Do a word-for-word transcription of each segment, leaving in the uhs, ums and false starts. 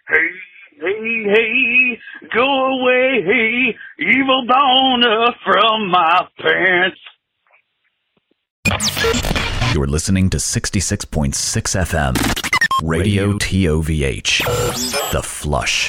Hey, hey, hey, go away, hey, evil boner from my pants. You're listening to sixty-six point six F M, Radio T O V H, The Flush.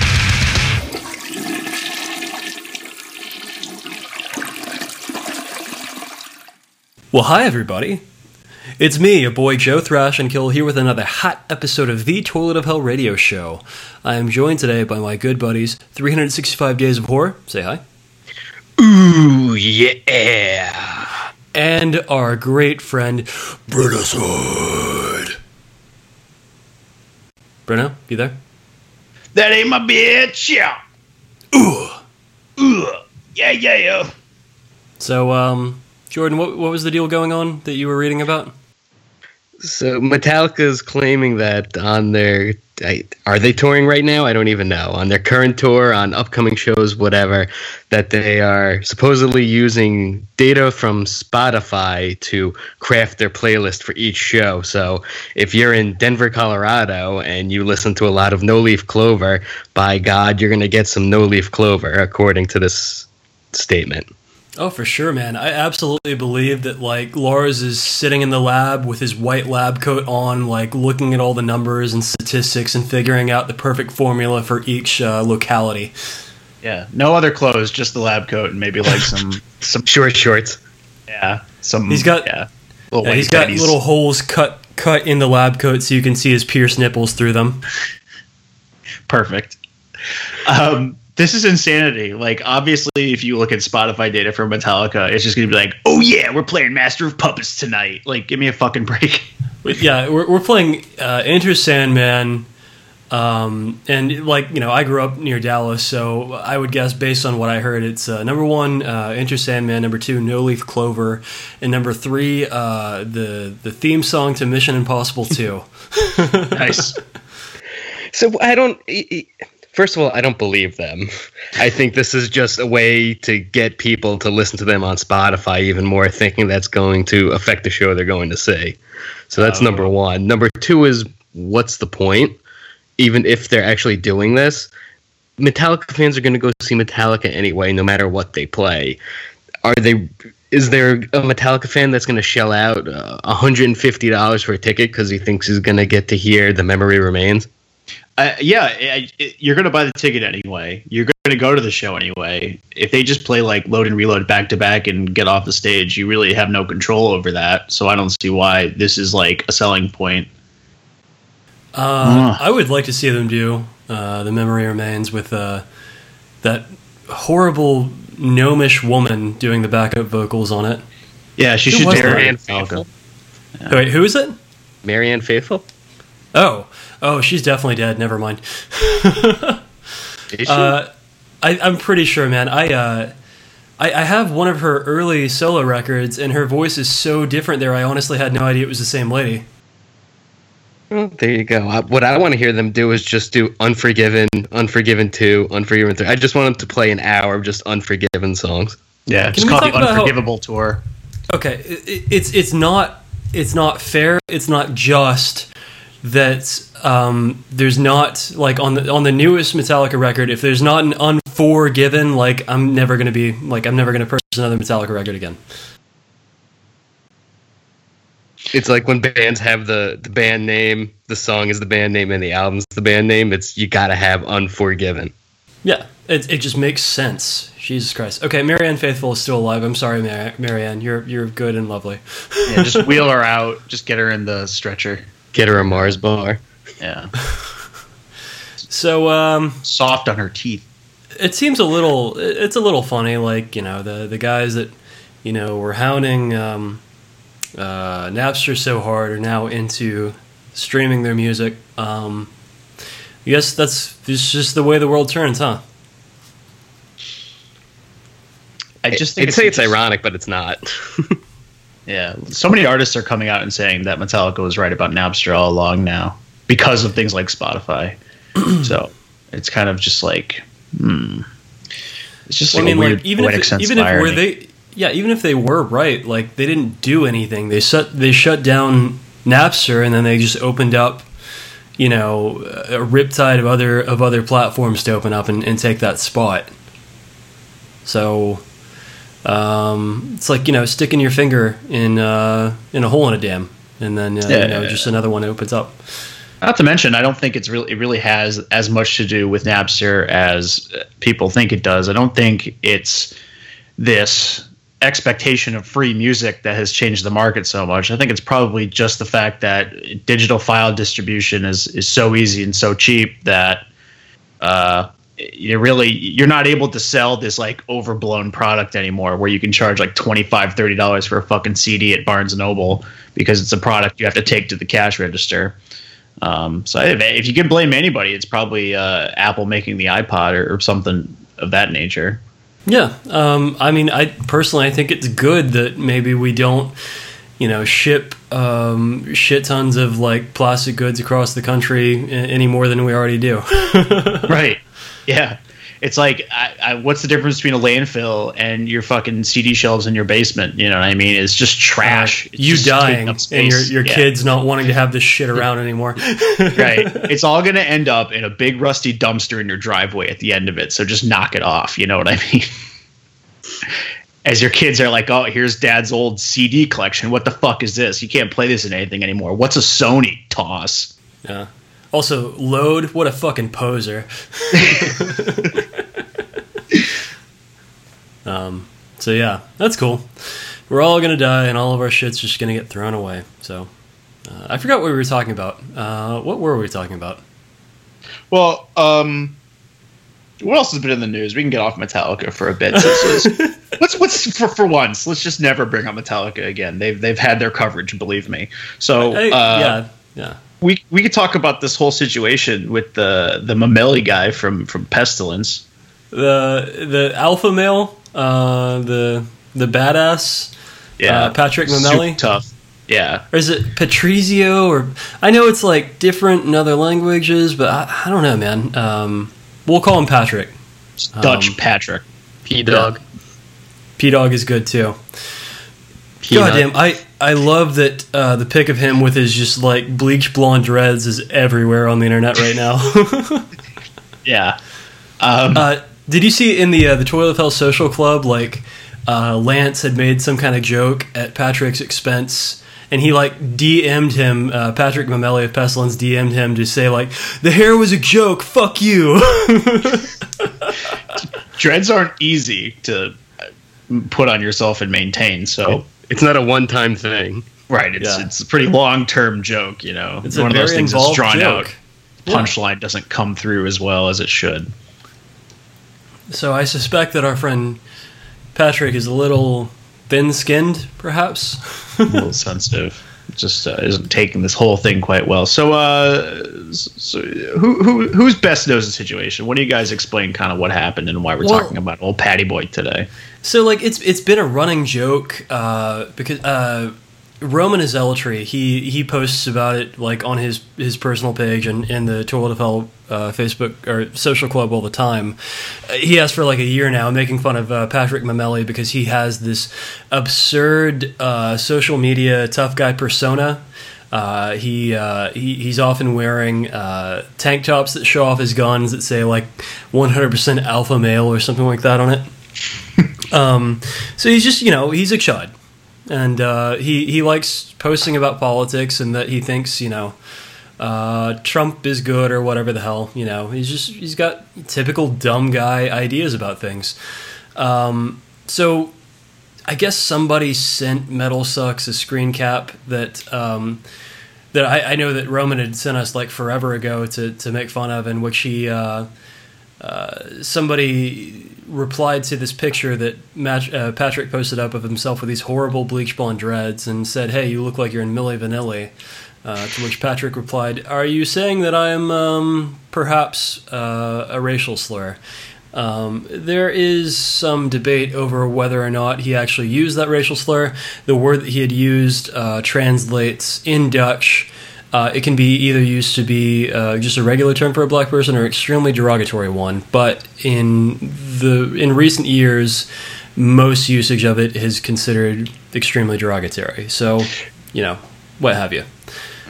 Well, hi everybody. It's me, your boy Joe Thrash and Kill, here with another hot episode of the Toilet of Hell radio show. I am joined today by my good buddies, three hundred sixty-five Days of Horror. Say hi. Ooh, yeah. And our great friend, Bruno Sword. Bruno, you there? That ain't my bitch, yeah. Ooh. Ooh. Yeah, yeah, yeah. So, um... Jordan, what what was the deal going on that you were reading about? So Metallica's claiming that on their... Are they touring right now? I don't even know. On their current tour, on upcoming shows, whatever, that they are supposedly using data from Spotify to craft their playlist for each show. So if you're in Denver, Colorado, and you listen to a lot of No Leaf Clover, by God, you're going to get some No Leaf Clover, according to this statement. Oh, for sure, man. I absolutely believe that, like, Lars is sitting in the lab with his white lab coat on, like, looking at all the numbers and statistics and figuring out the perfect formula for each uh, locality. Yeah, no other clothes, just the lab coat and maybe, like, some... some short shorts. Yeah, some... He's got, yeah, yeah, he's got little holes cut cut in the lab coat so you can see his pierced nipples through them. Perfect. Um... This is insanity. Like, obviously, if you look at Spotify data for Metallica, it's just going to be like, oh, yeah, we're playing Master of Puppets tonight. Like, give me a fucking break. Yeah, we're we're playing uh, Enter Sandman. Um, and, like, you know, I grew up near Dallas, so I would guess, based on what I heard, it's uh, number one, uh, Enter Sandman, number two, No Leaf Clover, and number three, uh, the, the theme song to Mission Impossible two. Nice. So I don't... First of all, I don't believe them. I think this is just a way to get people to listen to them on Spotify even more, thinking that's going to affect the show they're going to see. So that's oh. number one. Number two is, what's the point? Even if they're actually doing this, Metallica fans are going to go see Metallica anyway, no matter what they play. Are they? Is there a Metallica fan that's going to shell out uh, one hundred fifty dollars for a ticket because he thinks he's going to get to hear The Memory Remains? Uh, yeah, it, it, you're going to buy the ticket anyway. You're going to go to the show anyway. If they just play like load and reload back to back and get off the stage, you really have no control over that. So I don't see why this is like a selling point. Uh, mm. I would like to see them do uh, The Memory Remains with uh, that horrible gnomish woman doing the backup vocals on it. Yeah, she who should do Marianne Faithfull. Yeah. Wait, who is it? Marianne Faithfull. Oh. Oh, she's definitely dead. Never mind. Is she? Uh, I, I'm pretty sure, man. I, uh, I I have one of her early solo records, and her voice is so different there, I honestly had no idea it was the same lady. Well, there you go. I, what I want to hear them do is just do Unforgiven, Unforgiven two, Unforgiven three. I just want them to play an hour of just Unforgiven songs. Yeah, Can just call it the Unforgivable how, tour. Okay, it, it's it's not it's not fair. It's not just that um, there's not, like, on the on the newest Metallica record, if there's not an Unforgiven, like, I'm never gonna be like I'm never gonna purchase another Metallica record again. It's like when bands have the, the band name, the song is the band name, and the album's the band name. It's you gotta have Unforgiven. Yeah, it it just makes sense. Jesus Christ. Okay, Marianne Faithfull is still alive. I'm sorry, Mar- Marianne. You're you're good and lovely. Yeah, just wheel her out. Just get her in the stretcher. Get her a Mars bar. Yeah. So, um... soft on her teeth. It seems a little... It's a little funny, like, you know, the, the guys that, you know, were hounding um, uh, Napster so hard are now into streaming their music. Um, I guess that's it's just the way the world turns, huh? I just think I'd it's say it's ironic, but it's not. Yeah, so many artists are coming out and saying that Metallica was right about Napster all along now because of things like Spotify. So it's kind of just like, hmm. It's just well, like I mean, a weird like, even poetic if, sense even of if were irony. they, yeah, even if they were right, like, they didn't do anything. They shut they shut down Napster, and then they just opened up, you know, a riptide of other of other platforms to open up and, and take that spot. So um, it's like, you know, sticking your finger in uh, in a hole in a dam, and then uh, yeah, you know, just another one opens up. Not to mention, I don't think it's really it really has as much to do with Napster as people think it does. I don't think it's this expectation of free music that has changed the market so much. I think it's probably just the fact that digital file distribution is is so easy and so cheap that uh, you really you're not able to sell this like overblown product anymore, where you can charge like twenty-five, thirty dollars for a fucking C D at Barnes and Noble because it's a product you have to take to the cash register. Um, so if, if you could blame anybody, it's probably uh, Apple making the iPod or, or something of that nature. Yeah, um, I mean, I personally I think it's good that maybe we don't, you know, ship um, shit tons of like plastic goods across the country any more than we already do. Right. Yeah. It's like, I, I, what's the difference between a landfill and your fucking C D shelves in your basement? You know what I mean? It's just trash. Uh, it's you just dying and your your yeah. kids not wanting to have this shit around anymore. Right. It's all going to end up in a big rusty dumpster in your driveway at the end of it. So just knock it off. You know what I mean? As your kids are like, oh, here's dad's old C D collection. What the fuck is this? You can't play this in anything anymore. What's a Sony? Toss. Yeah. Also, Load, what a fucking poser. um, so yeah, that's cool. We're all gonna die, and all of our shit's just gonna get thrown away. So, uh, I forgot what we were talking about. Uh, what were we talking about? Well, um, what else has been in the news? We can get off Metallica for a bit. So, so let's, let's for for once, let's just never bring up Metallica again. They've they've had their coverage, believe me. So, I, uh, yeah, yeah. We we could talk about this whole situation with the the Mameli guy from, from Pestilence. The the alpha male, uh, the the badass, yeah, uh, Patrick Mameli. Super tough. Yeah, or is it Patrizio? Or I know it's like different in other languages, but I, I don't know, man. Um, we'll call him Patrick. Dutch um, Patrick. P Dog. Yeah. P Dog is good too. Peanut. God damn, I, I love that uh, the pic of him with his just like bleach blonde dreads is everywhere on the internet right now. Yeah. Um, uh, did you see in the uh, the Toilet of Hell Social Club, like uh, Lance had made some kind of joke at Patrick's expense, and he like D M'd him, uh, Patrick Mameli of Pestilence D M'd him to say like, the hair was a joke, fuck you. Dreads aren't easy to put on yourself and maintain, so... It's not a one-time thing. Right, it's Yeah. it's a pretty long-term joke, you know. It's one a of those very things that's involved drawn joke. out. Punchline doesn't come through as well as it should. So I suspect that our friend Patrick is a little thin-skinned, perhaps. A little sensitive. Just uh, isn't taking this whole thing quite well. So, uh, so who who who's best knows the situation? What do you guys explain? Kind of what happened and why we're Well, talking about old Patty Boy today? So like it's it's been a running joke uh, because uh, Roman Zealotry he he posts about it like on his his personal page and in the Toilet of Hell uh, Facebook or social club all the time. Uh, he has for like a year now, making fun of uh, Patrick Mameli because he has this absurd uh, social media tough guy persona. Uh, he, uh, he he's often wearing uh, tank tops that show off his guns that say like one hundred percent alpha male or something like that on it. Um, so he's just, you know, he's a chud, and uh, he he likes posting about politics and that he thinks, you know, uh, Trump is good or whatever the hell, you know. He's just he's got typical dumb guy ideas about things. Um, so I guess somebody sent Metal Sucks a screen cap that um, that I, I know that Roman had sent us like forever ago to to make fun of, in which he uh, uh, somebody replied to this picture that Mat- uh, Patrick posted up of himself with these horrible bleach blonde dreads and said, "Hey, you look like you're in Milli Vanilli." Uh, to which Patrick replied, "Are you saying that I am um, perhaps uh, a racial slur?" Um, there is some debate over whether or not he actually used that racial slur. The word that he had used uh, translates in Dutch. Uh, it can be either used to be uh, just a regular term for a black person or an extremely derogatory one. But in the in recent years, most usage of it is considered extremely derogatory. So, you know, what have you.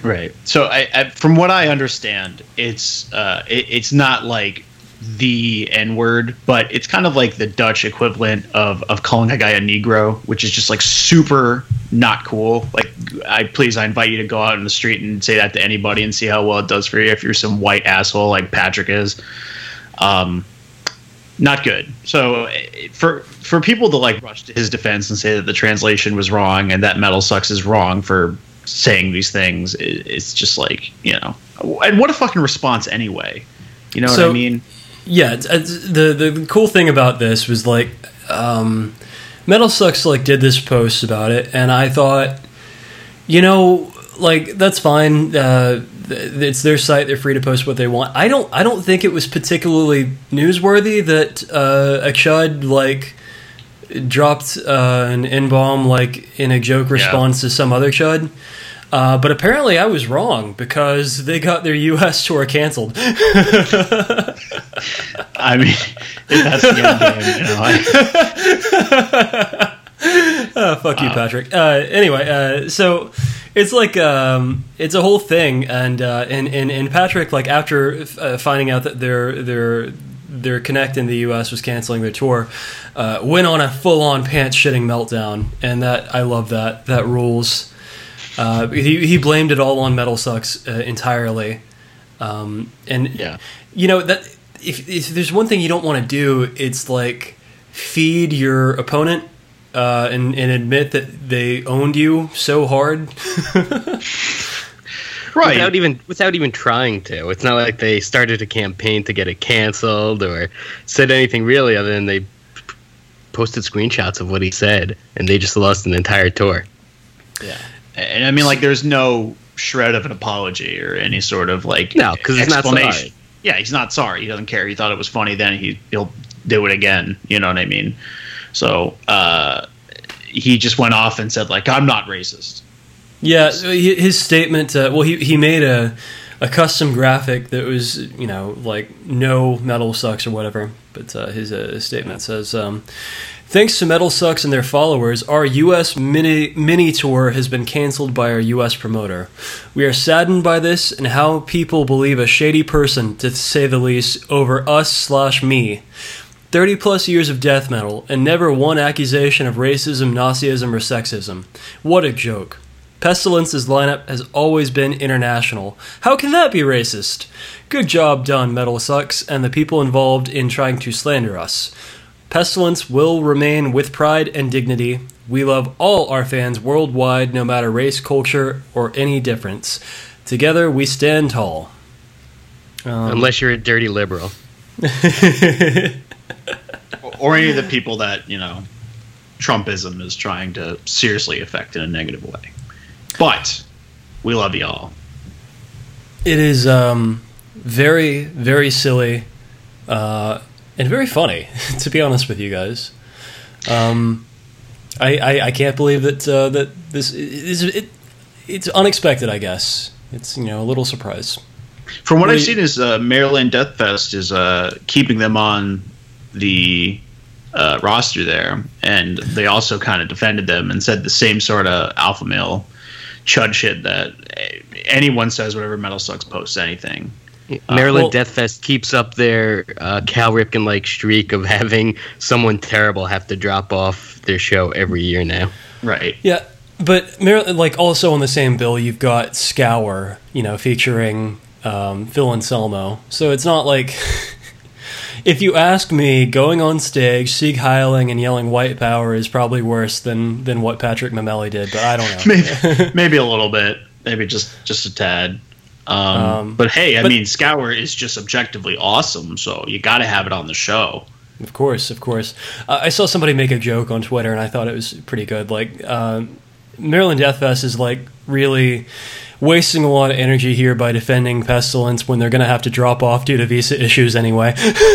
Right. So, I, I, from what I understand, it's uh, it, it's not like the N-word, but it's kind of like the Dutch equivalent of, of calling a guy a Negro, which is just like super not cool. Like, I please, I invite you to go out in the street and say that to anybody and see how well it does for you if you're some white asshole like Patrick is. Um, not good. So for for people to like rush to his defense and say that the translation was wrong and that Metal Sucks is wrong for saying these things, it, it's just like, you know, and what a fucking response anyway. You know So- what I mean? Yeah, it's, it's, the the cool thing about this was like, um, Metal Sucks like did this post about it, and I thought, you know, like that's fine. Uh, th- it's their site; they're free to post what they want. I don't I don't think it was particularly newsworthy that uh, a chud like dropped uh, an N-bomb like in a joke response to some other chud. Uh, but apparently I was wrong because they got their U S tour canceled. I mean, if that's the end game, you know. I, Oh, fuck you, Patrick. Uh, anyway, uh, so it's like um, it's a whole thing, and uh, and, and and Patrick, like after uh, finding out that their their their Connect in the U S was canceling their tour, uh, went on a full on pants shitting meltdown, and that I love that. That rules. Uh, he he blamed it all on Metal Sucks uh, entirely, um, and Yeah. you know that if, if there's one thing you don't want to do, it's like feed your opponent uh, and and admit that they owned you so hard. right. Without even without even trying to. It's not like they started a campaign to get it canceled or said anything really other than they p- posted screenshots of what he said, and they just lost an entire tour. Yeah. And I mean, like, there's no shred of an apology or any sort of like No, 'cause he's not explanation. sorry. Yeah, he's not sorry. He doesn't care. He thought it was funny then. He he'll do it again. You know what I mean? So uh, he just went off and said like, "I'm not racist." Yeah, he- his statement. Uh, well, he he made a a custom graphic that was, you know, like no Metal Sucks or whatever. But uh, his, uh, his statement says, um, "Thanks to Metal Sucks and their followers, our U S mini mini tour has been canceled by our U S promoter. We are saddened by this and how people believe a shady person, to say the least, over us slash me. thirty plus years of death metal and never one accusation of racism, Nazism, or sexism. What a joke. Pestilence's lineup has always been international. How can that be racist? Good job done, Metal Sucks, and the people involved in trying to slander us. Pestilence will remain with pride and dignity. We love all our fans worldwide, no matter race, culture, or any difference. Together, we stand tall." Um, Unless you're a dirty liberal. Or any of the people that, you know, Trumpism is trying to seriously affect in a negative way. But we love y'all. It is um, very, very silly uh, and very funny, to be honest with you guys. Um, I, I I can't believe that uh, that this is it. It's unexpected, I guess. It's, you know, a little surprise. From what Well, I've you- seen, is uh, Maryland Death Fest is uh, keeping them on the uh, roster there, and they also kind of defended them and said the same sort of alpha male chud shit that anyone says whenever Metal Sucks posts anything. Maryland well- Death Fest keeps up their uh, Cal Ripken-like streak of having someone terrible have to drop off their show every year now. Right. Yeah, but Mar- like also on the same bill, you've got Scour, you know, featuring um, Phil Anselmo. So it's not like, if you ask me, going on stage, Sieg Heiling and yelling "White Power" is probably worse than than what Patrick Mameli did. But I don't know. maybe, maybe a little bit, maybe just just a tad. Um, Um, but hey, I but- mean, Scour is just objectively awesome, so you got to have it on the show. Of course, of course. Uh, I saw somebody make a joke on Twitter, and I thought it was pretty good. Like, uh, Maryland Death Fest is like really wasting a lot of energy here by defending Pestilence when they're going to have to drop off due to visa issues anyway.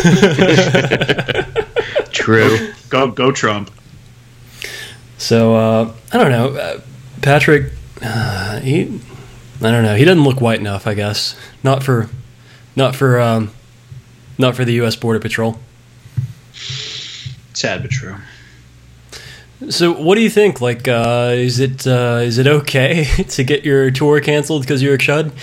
True. Go go Trump. So uh, I don't know, uh, Patrick. Uh, he, I don't know. He doesn't look white enough, I guess. Not for, not for, um, not for the U S Border Patrol. Sad but true. So, what do you think? Like, uh, is it uh, is it okay to get your tour canceled because you're a chud?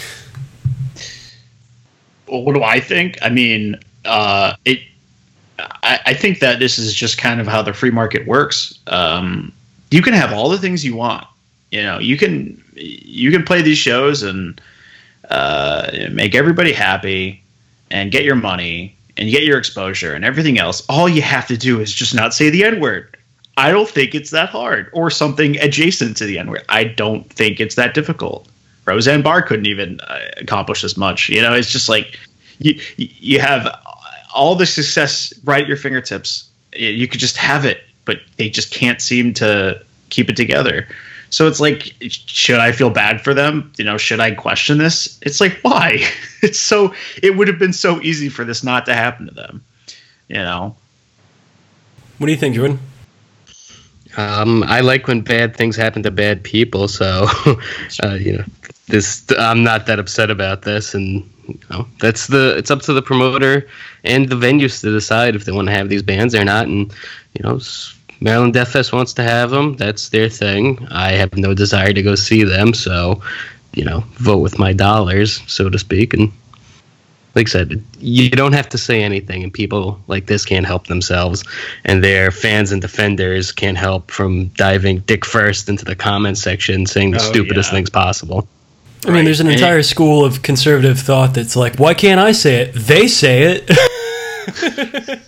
Well, what do I think? I mean, uh, it. I, I think that this is just kind of how the free market works. Um, you can have all the things you want. You know, you can you can play these shows and uh, make everybody happy and get your money and get your exposure and everything else. All you have to do is just not say the N-word. I don't think it's that hard, or something adjacent to the N-word. I don't think it's that difficult. Roseanne Barr couldn't even uh, accomplish as much. You know, it's just like you you have all the success right at your fingertips. You could just have it, but they just can't seem to keep it together. So it's like, should I feel bad for them? You know, should I question this? It's like, why? It's so, it would have been so easy for this not to happen to them. You know? What do you think, Jordan? Um, I like when bad things happen to bad people, so uh, you know, this I'm not that upset about this, and you know, that's the it's up to the promoter and the venues to decide if they want to have these bands or not. And you know, Maryland Death Fest wants to have them; that's their thing. I have no desire to go see them, so you know, vote with my dollars, so to speak. And like I said, you don't have to say anything, and people like this can't help themselves, and their fans and defenders can't help from diving dick first into the comments section saying the Oh, stupidest yeah. things possible. I mean, there's an entire school of conservative thought that's like, why can't I say it? They say it.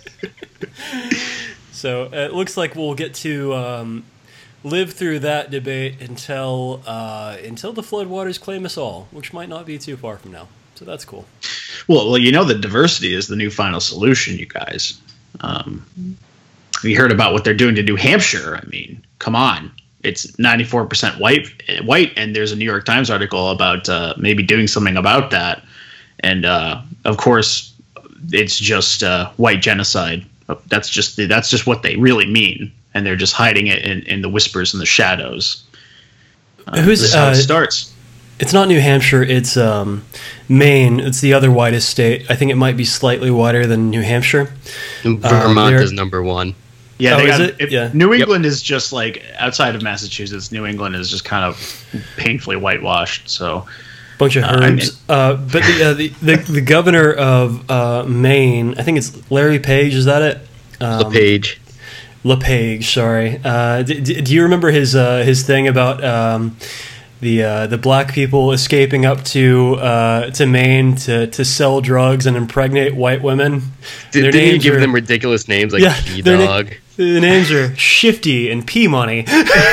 So it looks like we'll get to um, live through that debate until uh, until the floodwaters claim us all, which might not be too far from now. So that's cool. Well, well, you know that diversity is the new final solution, you guys. Um, have you heard about what they're doing to New Hampshire? I mean, come on. It's ninety-four percent white, white, and there's a New York Times article about uh, maybe doing something about that. And, uh, of course, it's just uh, white genocide. That's just that's just what they really mean, and they're just hiding it in, in the whispers and the shadows. Uh, Who's, this is how uh, it starts. It's not New Hampshire, it's um, Maine. It's the other whitest state. I think it might be slightly whiter than New Hampshire. Vermont they're- is number one. Yeah, Oh, they is got, it? if Yeah. New England is just like outside of Massachusetts. New England is just kind of painfully whitewashed. So Bunch of Uh, I mean- herbs. Uh, but the, uh, the, the the governor of uh, Maine, I think it's Larry Page. Is that it? Um, LePage. LePage. Sorry. Uh, d- d- do you remember his uh, his thing about um, the uh, the black people escaping up to uh, to Maine to, to sell drugs and impregnate white women? Did, Their didn't you names give are- them ridiculous names like Yeah, their na- P-Dog? The names are Shifty and P Money.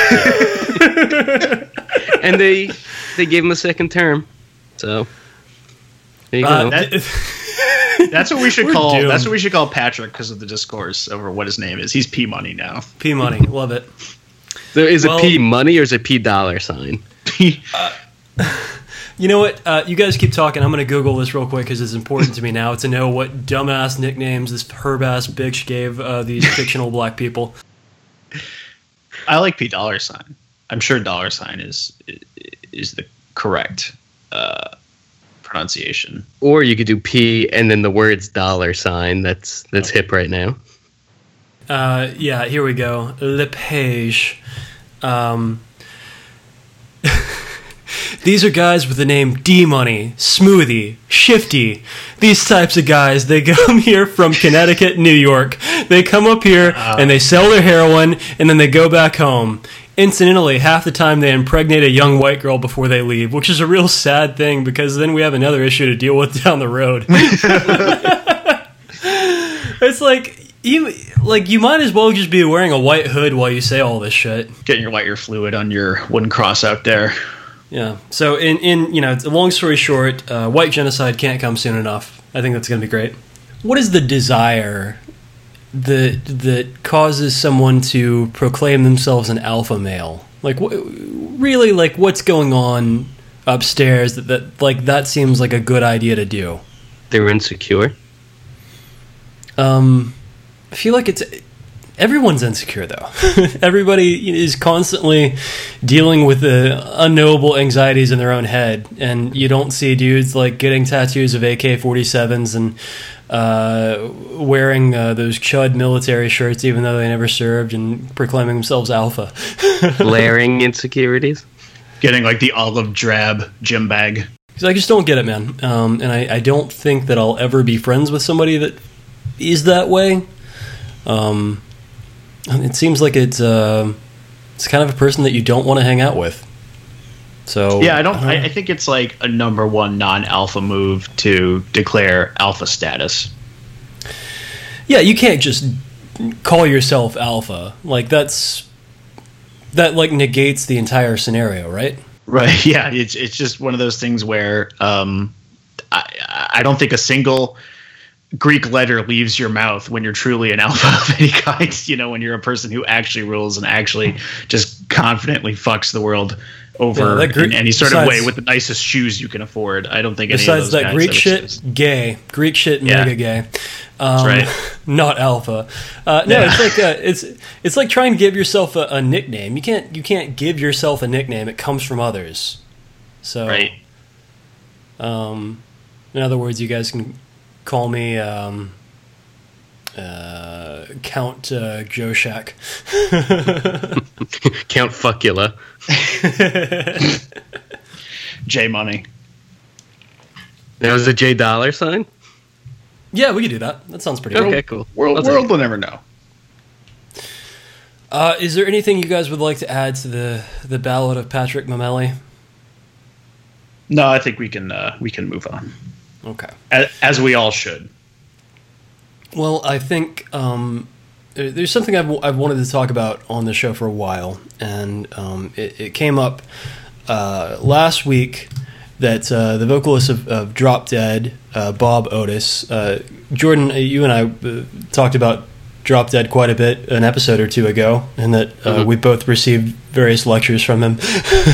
And they they gave him a second term. So there you Uh, go. that- that's what we should We're call doomed. that's what we should call Patrick because of the discourse over what his name is. He's P Money now. P Money, love it. So is well- it P money or is it P dollar sign? You know what? Uh, you guys keep talking. I'm going to Google this real quick because it's important to me now to know what dumbass nicknames this herb-ass bitch gave uh, these fictional black people. I like P dollar sign. I'm sure dollar sign is is the correct uh, pronunciation. Or you could do P and then the words dollar sign. That's that's hip right now. Uh, yeah, here we go. LePage. Um, these are guys with the name D-Money, Smoothie, Shifty. These types of guys, they come here from Connecticut, New York. They come up here and they sell their heroin and then they go back home. Incidentally, half the time they impregnate a young white girl before they leave, which is a real sad thing because then we have another issue to deal with down the road. It's like you like you might as well just be wearing a white hood while you say all this shit. Getting your white ear fluid on your wooden cross out there. Yeah. So in in you know, it's a long story short, uh, white genocide can't come soon enough. I think that's going to be great. What is the desire that that causes someone to proclaim themselves an alpha male? Like, wh- really, like, what's going on upstairs that, that like that seems like a good idea to do? They're insecure. Um, I feel like it's Everyone's insecure, though. Everybody is constantly dealing with the unknowable anxieties in their own head, and you don't see dudes like getting tattoos of A K forty-sevens and uh, wearing uh, those chud military shirts, even though they never served, and proclaiming themselves alpha. Blaring insecurities. Getting like the olive drab gym bag. Because I just don't get it, man. Um, and I, I don't think that I'll ever be friends with somebody that is that way. Um... It seems like it's uh, it's kind of a person that you don't want to hang out with. So yeah, I don't. I, I think it's like a number one non-alpha move to declare alpha status. Yeah, you can't just call yourself alpha. Like that's that like negates the entire scenario, right? Right. Yeah. It's it's just one of those things where um, I I don't think a single Greek letter leaves your mouth when you're truly an alpha of any kind. You know, when you're a person who actually rules and actually just confidently fucks the world over yeah, Greek, in any sort besides, of way with the nicest shoes you can afford. I don't think any besides of those that guys Greek shit, exist. gay, Greek shit, yeah. mega gay. Um, right. Not alpha. Uh, no, yeah. it's like uh, it's it's like trying to give yourself a, a nickname. You can't you can't give yourself a nickname. It comes from others. So, right. Um, in other words, you guys can call me um, uh, Count uh, Joe Shack. Count Fuckula. J Money. That was a J dollar sign? Yeah, we could do that. That sounds pretty okay, good. cool. World, world will never know. Uh, is there anything you guys would like to add to the, the ballad of Patrick Mameli? No, I think we can uh, we can move on. Okay. As, as we all should. Well, I think um, there's something I've, I've wanted to talk about on the show for a while, and um, it, it came up uh, last week that uh, the vocalist of, of Drop Dead, uh, Bob Otis, uh, Jordan, you and I uh, talked about Drop Dead quite a bit an episode or two ago, and that uh, mm-hmm. we both received various lectures from him.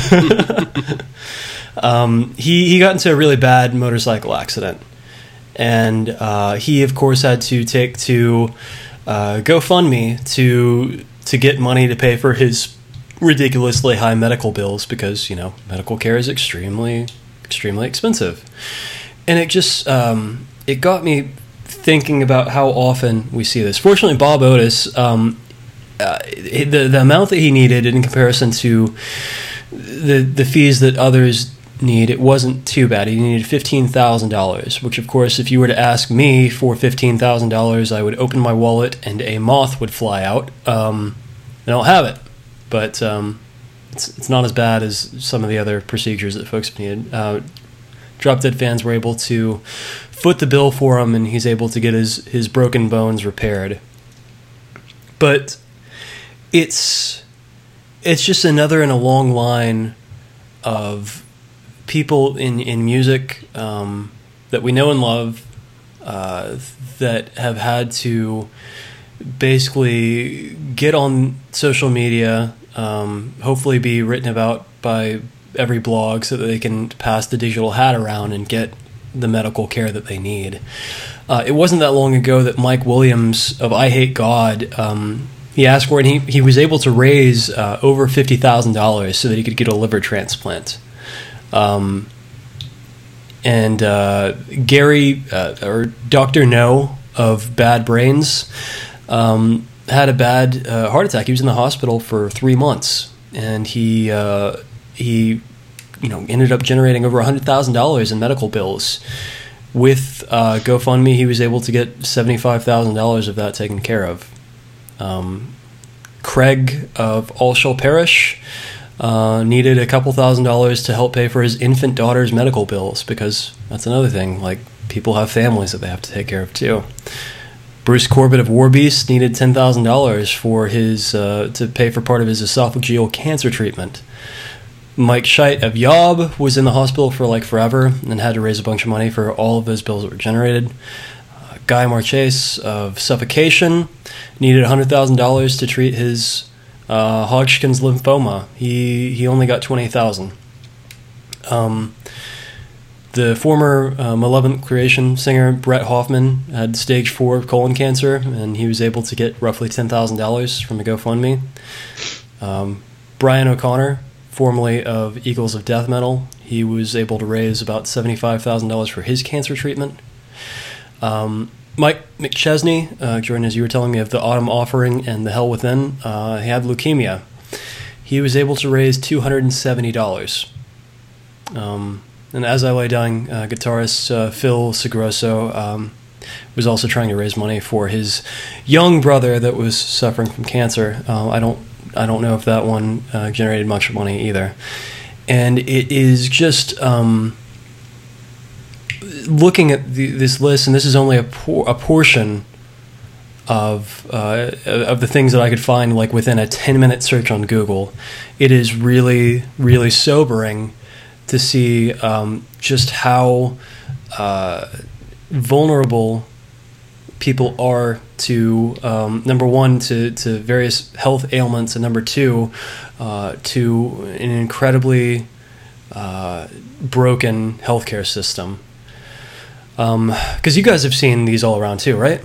Um, he, he got into a really bad motorcycle accident, and uh, he, of course, had to take to uh, GoFundMe to to get money to pay for his ridiculously high medical bills because, you know, medical care is extremely, extremely expensive. And it just, um, it got me thinking about how often we see this. Fortunately, Bob Otis, um, uh, the, the amount that he needed in comparison to the the fees that others need, it wasn't too bad. He needed fifteen thousand dollars, which, of course, if you were to ask me for fifteen thousand dollars, I would open my wallet and a moth would fly out. Um, I don't have it, but um, it's, it's not as bad as some of the other procedures that folks have needed. Uh, Drop Dead fans were able to foot the bill for him, and he's able to get his, his broken bones repaired. But it's it's just another in a long line of people in, in music um, that we know and love uh, that have had to basically get on social media, um, hopefully be written about by every blog so that they can pass the digital hat around and get the medical care that they need. Uh, it wasn't that long ago that Mike Williams of I Hate God, um, he asked for it, and he, he was able to raise uh, over fifty thousand dollars so that he could get a liver transplant. Um, and uh, Gary, uh, or Doctor No of Bad Brains, um, had a bad uh, heart attack. He was in the hospital for three months, and he uh, he, you know, ended up generating over a hundred thousand dollars in medical bills. With uh, GoFundMe, he was able to get seventy-five thousand dollars of that taken care of. Um, Craig of All Shall Perish uh, needed a couple thousand dollars to help pay for his infant daughter's medical bills, because that's another thing. Like, people have families that they have to take care of too. Bruce Corbett of Warbeast needed ten thousand dollars for his uh, to pay for part of his esophageal cancer treatment. Mike Scheidt of Yob was in the hospital for like forever and had to raise a bunch of money for all of those bills that were generated. Uh, Guy Marchese of Suffocation needed one hundred thousand dollars to treat his uh, Hodgkin's lymphoma. He he only got twenty thousand dollars. Um, the former uh, Malevolent Creation singer Brett Hoffman had stage four colon cancer, and he was able to get roughly ten thousand dollars from a GoFundMe. Um, Brian O'Connor, formerly of Eagles of Death Metal, he was able to raise about seventy-five thousand dollars for his cancer treatment. Um, Mike McChesney, uh, Jordan, as you were telling me of the Autumn Offering and the Hell Within, uh, he had leukemia. He was able to raise two hundred seventy dollars. Um, and As I Lay Dying, uh, guitarist uh, Phil Segroso um, was also trying to raise money for his young brother that was suffering from cancer. Uh, I don't, I don't know if that one uh, generated much money either. And it is just um, looking at the, this list, and this is only a por- a portion of uh, of the things that I could find, like within a ten minute search on Google. It is really, really sobering to see um, just how uh, vulnerable people are to um, number one, to, to various health ailments, and number two, uh, to an incredibly uh, broken healthcare system. Um, because you guys have seen these all around too, right?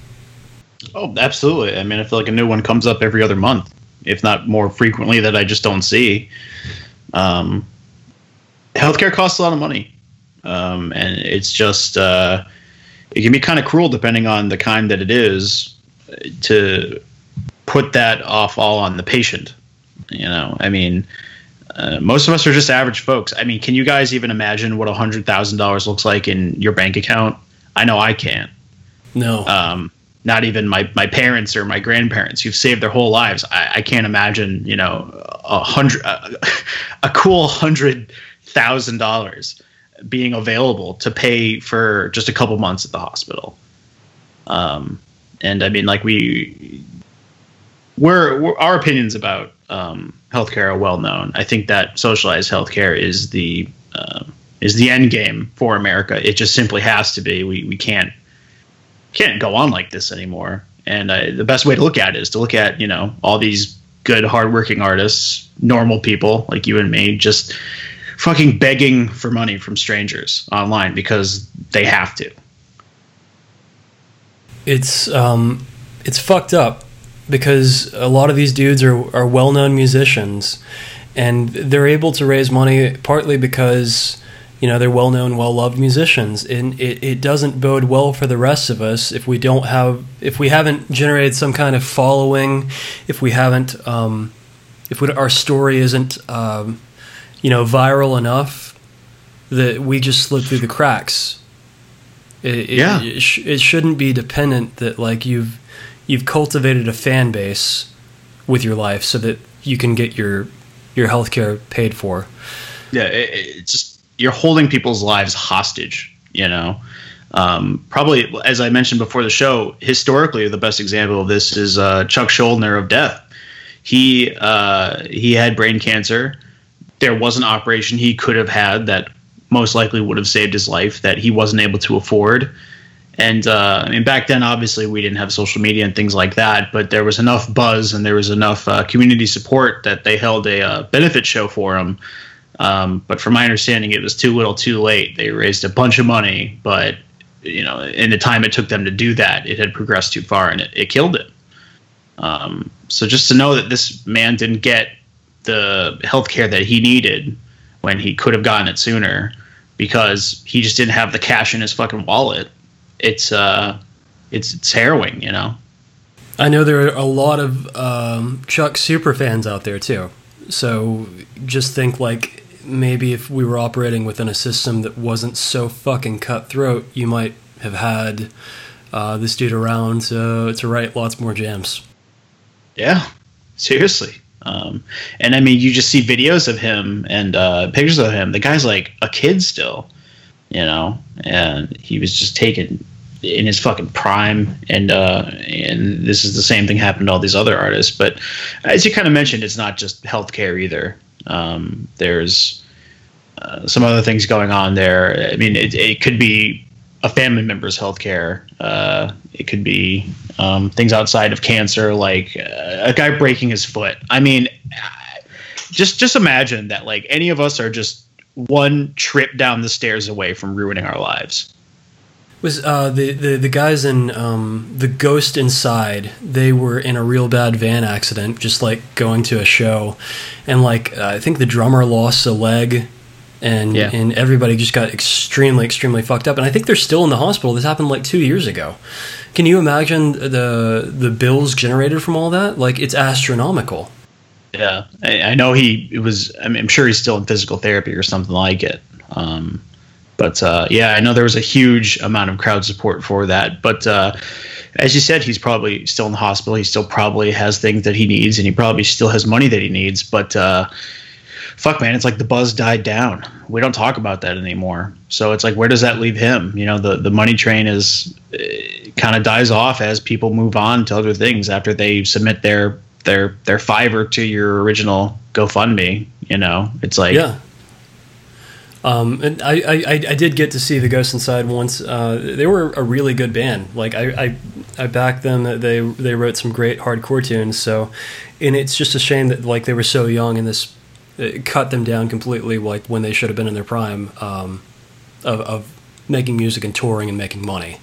Oh, absolutely. I mean, I feel like a new one comes up every other month, if not more frequently, that I just don't see. Um, healthcare costs a lot of money. Um, and it's just, uh, it can be kind of cruel depending on the kind that it is to put that off all on the patient. You know, I mean, uh, most of us are just average folks. I mean, can you guys even imagine what one hundred thousand dollars looks like in your bank account? I know I can't. No. Um, not even my, my parents or my grandparents who've saved their whole lives. I, I can't imagine, you know, a hundred, a, a cool hundred thousand dollars being available to pay for just a couple months at the hospital. Um, and I mean, like we, we're, we're our opinions about um, healthcare are well known. I think that socialized healthcare is the uh, is the end game for America. It just simply has to be. We we can't can't go on like this anymore. And uh, the best way to look at it is to look at, you know, all these good, hardworking artists, normal people like you and me, just fucking begging for money from strangers online because they have to. It's um, it's fucked up because a lot of these dudes are, are well-known musicians, and they're able to raise money partly because, you know, they're well-known, well-loved musicians, and it, it doesn't bode well for the rest of us if we don't have, if we haven't generated some kind of following, if we haven't, um, if we, our story isn't, um, you know, viral enough that we just slip through the cracks. It, yeah. It, it, sh- it shouldn't be dependent that, like, you've you've cultivated a fan base with your life so that you can get your your healthcare paid for. Yeah, it, it's just you're holding people's lives hostage. You know, um, probably as I mentioned before the show, historically the best example of this is uh, Chuck Schuldiner of Death. He uh, he had brain cancer. There was an operation he could have had that most likely would have saved his life that he wasn't able to afford. And uh, I mean, back then, obviously, we didn't have social media and things like that, but there was enough buzz and there was enough uh, community support that they held a uh, benefit show for him. Um, but from my understanding, it was too little, too late. They raised a bunch of money, but you know, in the time it took them to do that, it had progressed too far and it, it killed it. Um, so just to know that this man didn't get the healthcare that he needed when he could have gotten it sooner because he just didn't have the cash in his fucking wallet. It's uh, it's it's harrowing, you know. I know there are a lot of um, Chuck super fans out there too. So just think, like, maybe if we were operating within a system that wasn't so fucking cutthroat, you might have had uh, this dude around to to write lots more jams. Yeah, seriously. Um, and I mean, you just see videos of him and uh, pictures of him. The guy's like a kid still, you know, and he was just taken in his fucking prime. And uh, and this is the same thing happened to all these other artists. But as you kind of mentioned, it's not just healthcare either. Um, there's uh, some other things going on there. I mean, it, it could be a family member's healthcare. Uh, it could be um, things outside of cancer, like uh, a guy breaking his foot. I mean, just just imagine that, like, any of us are just one trip down the stairs away from ruining our lives. Was uh, the, the the guys in um, the Ghost Inside? They were in a real bad van accident, just like going to a show, and like uh, I think the drummer lost a leg, and Yeah. and everybody just got extremely extremely fucked up. And I think they're still in the hospital. This happened like two years ago. Can you imagine the the bills generated from all that? Like, it's astronomical. Yeah, I, I know he it was. I mean, I'm sure he's still in physical therapy or something like it. Um, but uh, yeah, I know there was a huge amount of crowd support for that. But uh, as you said, he's probably still in the hospital. He still probably has things that he needs, and he probably still has money that he needs. But uh, fuck, man, it's like the buzz died down. We don't talk about that anymore. So it's like, where does that leave him? You know, the the money train is uh, kind of dies off as people move on to other things after they submit their. their their Fiverr to your original GoFundMe. You know, it's like, Yeah. Um, and I, I, I did get to see the Ghost Inside once. Uh, they were a really good band. Like I, I, I backed them. They they wrote some great hardcore tunes. So, and it's just a shame that like they were so young and this it cut them down completely. Like when they should have been in their prime um, of of making music and touring and making money.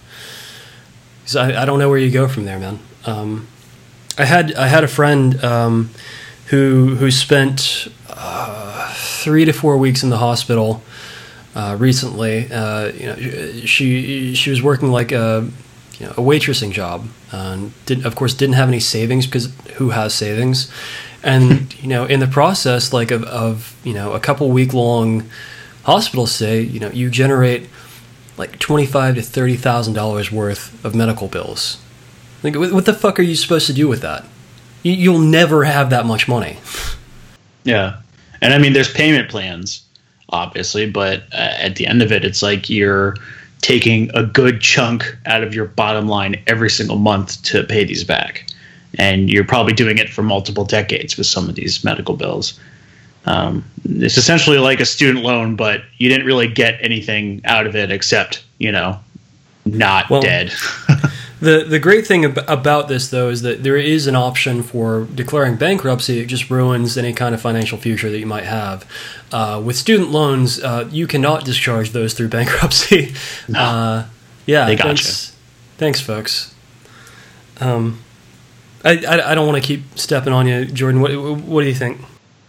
So I, I don't know where you go from there, man. Um, I had I had a friend um, who who spent uh, three to four weeks in the hospital uh, recently. Uh, you know, she she was working like a you know a waitressing job, and did of course didn't have any savings because who has savings? And you know, in the process, like of, of you know a couple week long hospital stay, you know, you generate like twenty five to thirty thousand dollars worth of medical bills. Like, what the fuck are you supposed to do with that? You, you'll never have that much money. yeah. And I mean, there's payment plans, obviously, but uh, at the end of it, it's like you're taking a good chunk out of your bottom line every single month to pay these back. And you're probably doing it for multiple decades with some of these medical bills. Um, it's essentially like a student loan, but you didn't really get anything out of it except, you know, not well, dead. The the great thing ab- about this, though, is that there is an option for declaring bankruptcy. It just ruins any kind of financial future that you might have. Uh, with student loans, uh, you cannot discharge those through bankruptcy. No. Uh, yeah, They gotcha. thanks, thanks, folks. Um, I, I, I don't want to keep stepping on you, Jordan. What what do you think?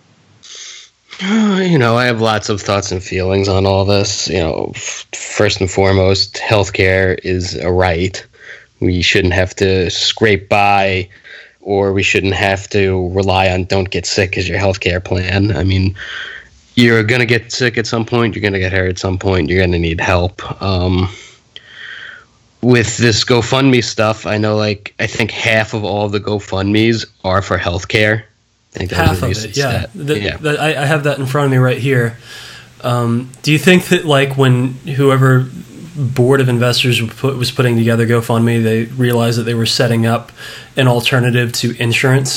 You know, I have lots of thoughts and feelings on all this. You know, f- first and foremost, healthcare is a right. We shouldn't have to scrape by, or we shouldn't have to rely on don't get sick as your healthcare plan. I mean, you're going to get sick at some point. You're going to get hurt at some point. You're going to need help. Um, with this GoFundMe stuff, I know, like, I think half of all the GoFundMes are for healthcare. I think that was Half a of recent it, yeah. stat. The, yeah. the, I, I have that in front of me right here. Um, do you think that, like, when whoever board of investors put, was putting together GoFundMe, they realized that they were setting up an alternative to insurance?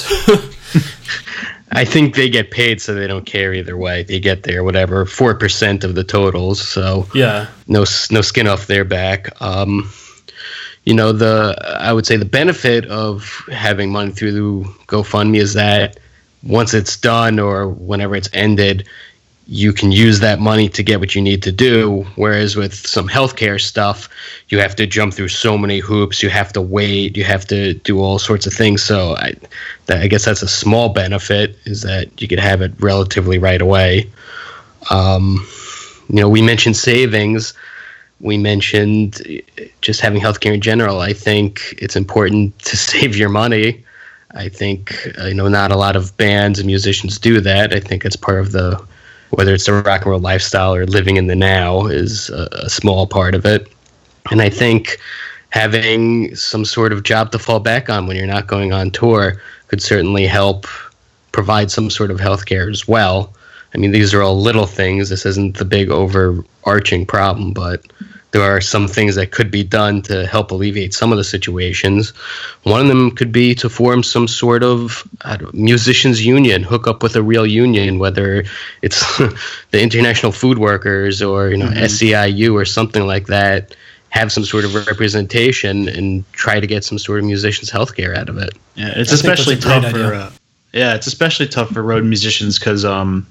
I think they get paid, so they don't care either way. They get their whatever four percent of the totals, so Yeah. no no skin off their back. Um, you know, the I would say the benefit of having money through the GoFundMe is that once it's done or whenever it's ended, you can use that money to get what you need to do. Whereas with some healthcare stuff, you have to jump through so many hoops. You have to wait. You have to do all sorts of things. So I, that, I guess that's a small benefit, is that you could have it relatively right away. Um, you know, we mentioned savings. We mentioned just having healthcare in general. I think it's important to save your money. I think, uh, you know, not a lot of bands and musicians do that. I think it's part of the, whether it's the rock and roll lifestyle or living in the now, is a, a small part of it. And I think having some sort of job to fall back on when you're not going on tour could certainly help provide some sort of healthcare as well. I mean, these are all little things. This isn't the big overarching problem, but there are some things that could be done to help alleviate some of the situations. One of them could be to form some sort of I don't know, musicians union, hook up with a real union, whether it's the International Food Workers or, you know, mm-hmm. S C I U or something like that. Have some sort of representation and try to get some sort of musicians' healthcare out of it. Yeah, it's I think especially that's a great tough for idea. uh, yeah, it's especially tough for road musicians because um,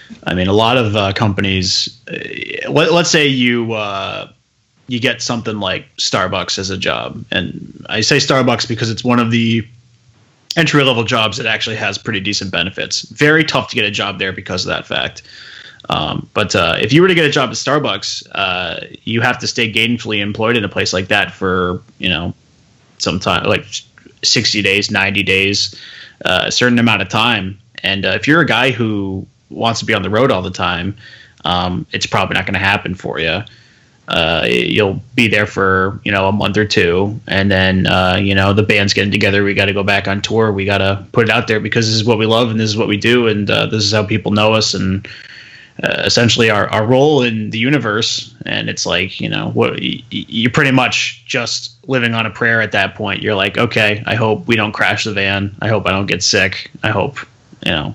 I mean, a lot of uh, companies. Uh, let, let's say you uh, you get something like Starbucks as a job, and I say Starbucks because it's one of the entry level jobs that actually has pretty decent benefits. Very tough to get a job there because of that fact. Um, but uh, if you were to get a job at Starbucks, uh, you have to stay gainfully employed in a place like that for, you know, some time, like sixty days, ninety days, uh, a certain amount of time. And uh, if you're a guy who wants to be on the road all the time, um, it's probably not going to happen for you. Uh, you'll be there for, you know, a month or two. And then, uh, you know, the band's getting together. We got to go back on tour. We got to put it out there because this is what we love and this is what we do. And uh, this is how people know us. And Uh, essentially our, our role in the universe. And it's like, you know, what y- you're pretty much just living on a prayer at that point. You're like, okay, I hope we don't crash the van. I hope I don't get sick. I hope, you know,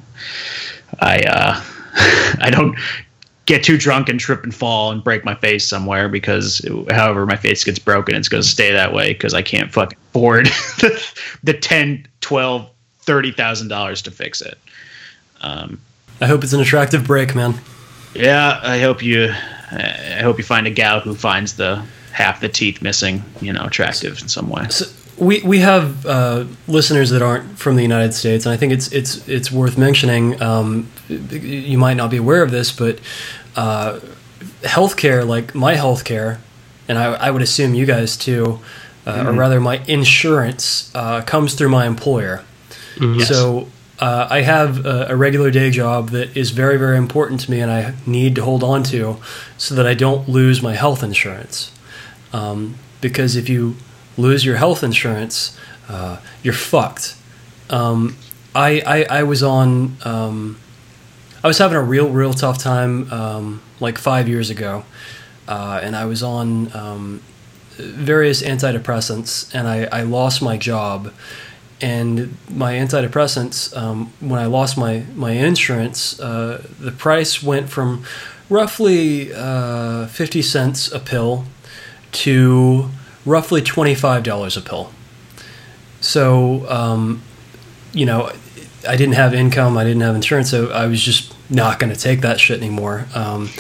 I, uh, I don't get too drunk and trip and fall and break my face somewhere, because it, however my face gets broken, it's going to stay that way because I can't fucking afford the, the ten, twelve, thirty thousand dollars to fix it. Um, I hope it's an attractive break, man. Yeah, I hope you. I hope you find a gal who finds the half the teeth missing, you know, attractive in some way. So we we have uh, listeners that aren't from the United States, and I think it's it's it's worth mentioning. Um, you might not be aware of this, but uh, healthcare, like my healthcare, and I, I would assume you guys too, uh, mm-hmm. or rather, my insurance uh, comes through my employer. Mm-hmm. So. Uh, I have a, a regular day job that is very, very important to me, and I need to hold on to so that I don't lose my health insurance. Um, because if you lose your health insurance, uh, you're fucked. Um, I, I I was on um, I was having a real, real tough time um, like five years ago, uh, and I was on um, various antidepressants, and I, I lost my job. And my antidepressants, um, when I lost my, my insurance, uh, the price went from roughly uh, fifty cents a pill to roughly twenty-five dollars a pill. So, um, you know, I didn't have income, I didn't have insurance, so I was just not going to take that shit anymore. Um,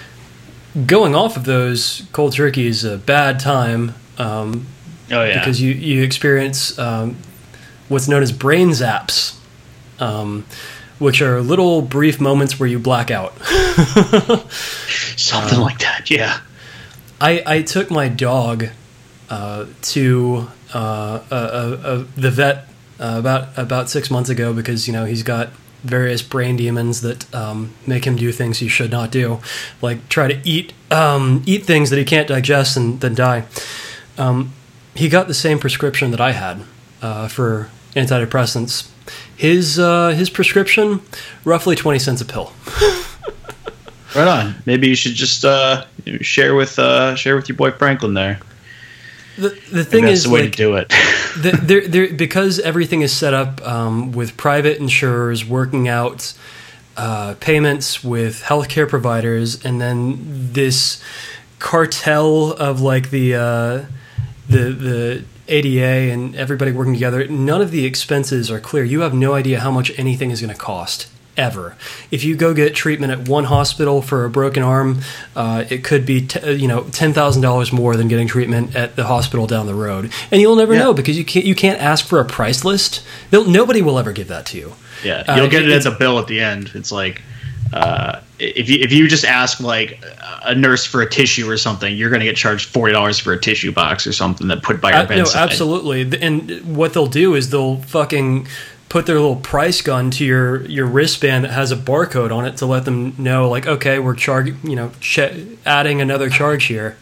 going off of those cold turkey is a bad time. Um, oh, yeah. Because you, you experience... Um, what's known as brain zaps, um, which are little brief moments where you black out. Something um, like that, yeah. I, I took my dog uh, to uh, a, a, a, the vet uh, about about six months ago because, you know, he's got various brain demons that um, make him do things he should not do, like try to eat um, eat things that he can't digest and then die. Um, he got the same prescription that I had uh, for antidepressants. His uh, his prescription, roughly twenty cents a pill. Right on. Maybe you should just uh, share with uh, share with your boy Franklin there. The the thing Maybe that's is, the way like, to do it. the, they're, they're, because everything is set up um, with private insurers working out uh, payments with healthcare providers, and then this cartel of like the uh, the the A D A and everybody working together. None of the expenses are clear. You have no idea how much anything is going to cost. Ever. If you go get treatment at one hospital for a broken arm, uh, it could be t- you know ten thousand dollars more than getting treatment at the hospital down the road, and you'll never yeah. know because you can't you can't ask for a price list. They'll, nobody will ever give that to you. Yeah, you'll uh, get it, it as a bill at the end. It's like uh, if you if you just ask like a nurse for a tissue or something, you're going to get charged forty dollars for a tissue box or something that put by your uh, bedside. No, absolutely. And what they'll do is they'll fucking put their little price gun to your, your wristband that has a barcode on it to let them know, like, okay, we're charge, you know, ch- adding another charge here.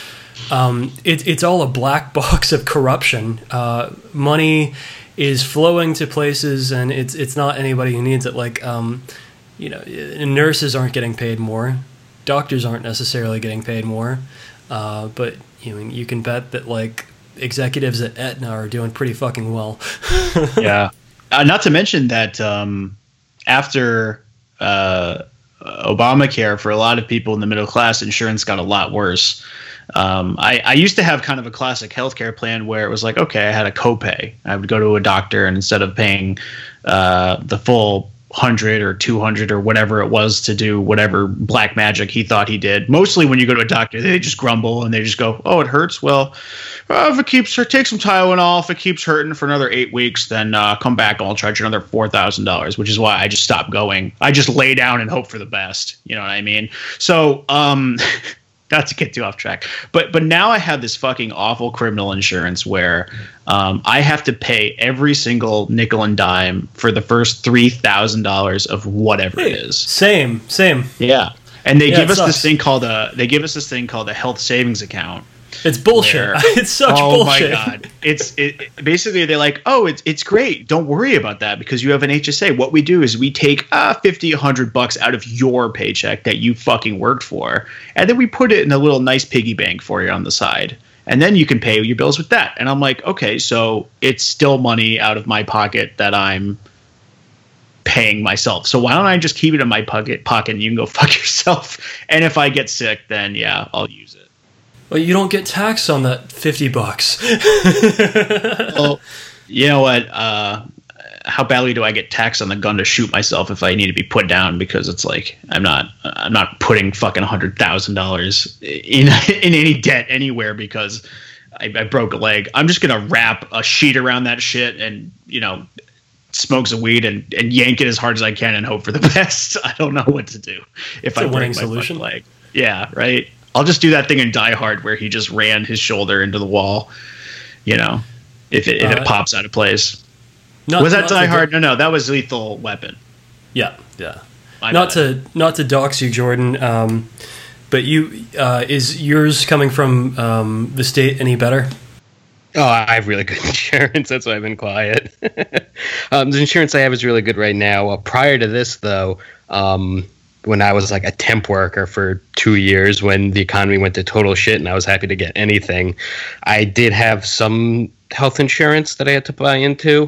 Um, it, it's all a black box of corruption. Uh, money is flowing to places, and it's it's not anybody who needs it. Like, um, you know, nurses aren't getting paid more, doctors aren't necessarily getting paid more, uh, but you know, you can bet that like executives at Aetna are doing pretty fucking well. Yeah. Uh, not to mention that um, after uh, Obamacare, for a lot of people in the middle class, insurance got a lot worse. Um, I, I used to have kind of a classic healthcare plan where it was like, okay, I had a copay. I would go to a doctor, and instead of paying uh, the full one hundred or two hundred or whatever it was to do whatever black magic he thought he did. Mostly when you go to a doctor, they just grumble and they just go, oh, it hurts. Well, uh, if it keeps take some Tylenol. If it keeps hurting for another eight weeks, then uh, come back and I'll charge you another four thousand dollars, which is why I just stopped going. I just lay down and hope for the best. You know what I mean? So, um, not to get too off track, but but now I have this fucking awful criminal insurance where um, I have to pay every single nickel and dime for the first three thousand dollars of whatever Hey, it is. Same, same. Yeah, and they Yeah, give it us sucks. this thing called a they give us this thing called a health savings account. It's bullshit. Where- It's such oh bullshit. my god! It's it, it- basically they're like, oh, it's it's great. Don't worry about that because you have an H S A. What we do is we take uh, fifty, a hundred bucks out of your paycheck that you fucking worked for, and then we put it in a little nice piggy bank for you on the side, and then you can pay your bills with that. And I'm like, okay, so it's still money out of my pocket that I'm paying myself. So why don't I just keep it in my pocket pocket and you can go fuck yourself? And if I get sick, then yeah, I'll use it. Well, you don't get taxed on that fifty bucks. Well, you know what? Uh, how badly do I get taxed on the gun to shoot myself if I need to be put down? Because it's like I'm not, I'm not putting fucking a hundred thousand dollars in in any debt anywhere because I, I broke a leg. I'm just gonna wrap a sheet around that shit and you know smoke some weed and, and yank it as hard as I can and hope for the best. I don't know what to do if It's I a break winning my solution. fucking leg. Yeah, right. I'll just do that thing in Die Hard where he just ran his shoulder into the wall. You know, if it, if Uh, it pops out of place. Not, Was that not Die to- Hard? No, no, that was Lethal Weapon. Yeah, yeah. My Not bad. to not to dox you, Jordan. Um, but you uh, is yours coming from um, the state any better? Oh, I have really good insurance. That's why I've been quiet. um, the insurance I have is really good right now. Uh, prior to this, though, um, when I was like a temp worker for two years, when the economy went to total shit and I was happy to get anything, I did have some health insurance that I had to buy into.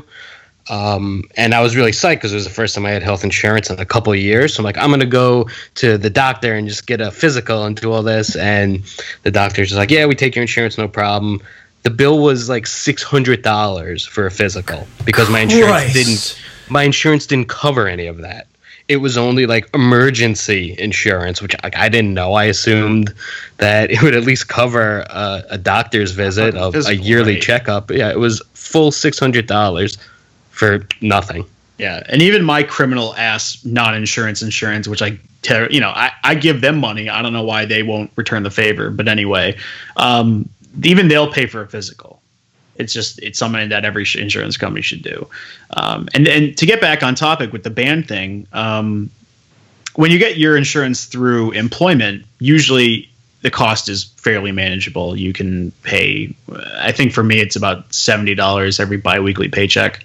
Um, and I was really psyched because it was the first time I had health insurance in a couple of years. So I'm like, I'm going to go to the doctor and just get a physical and do all this. And the doctor's just like, yeah, we take your insurance, no problem. The bill was like six hundred dollars for a physical because my insurance Christ. didn't my insurance didn't cover any of that. It was only like emergency insurance, which like, I didn't know. I assumed that it would at least cover a, a doctor's visit, fucking of a physical, yearly right. checkup. Yeah, it was full six hundred dollars for nothing. Yeah, and even my criminal ass non-insurance insurance, which I, ter- you know, I, I give them money. I don't know why they won't return the favor, but anyway, um, even they'll pay for a physical. It's just it's something that every sh- insurance company should do. Um, and and to get back on topic with the band thing, um, when you get your insurance through employment, usually the cost is fairly manageable. You can pay, I think for me, it's about seventy dollars every biweekly paycheck.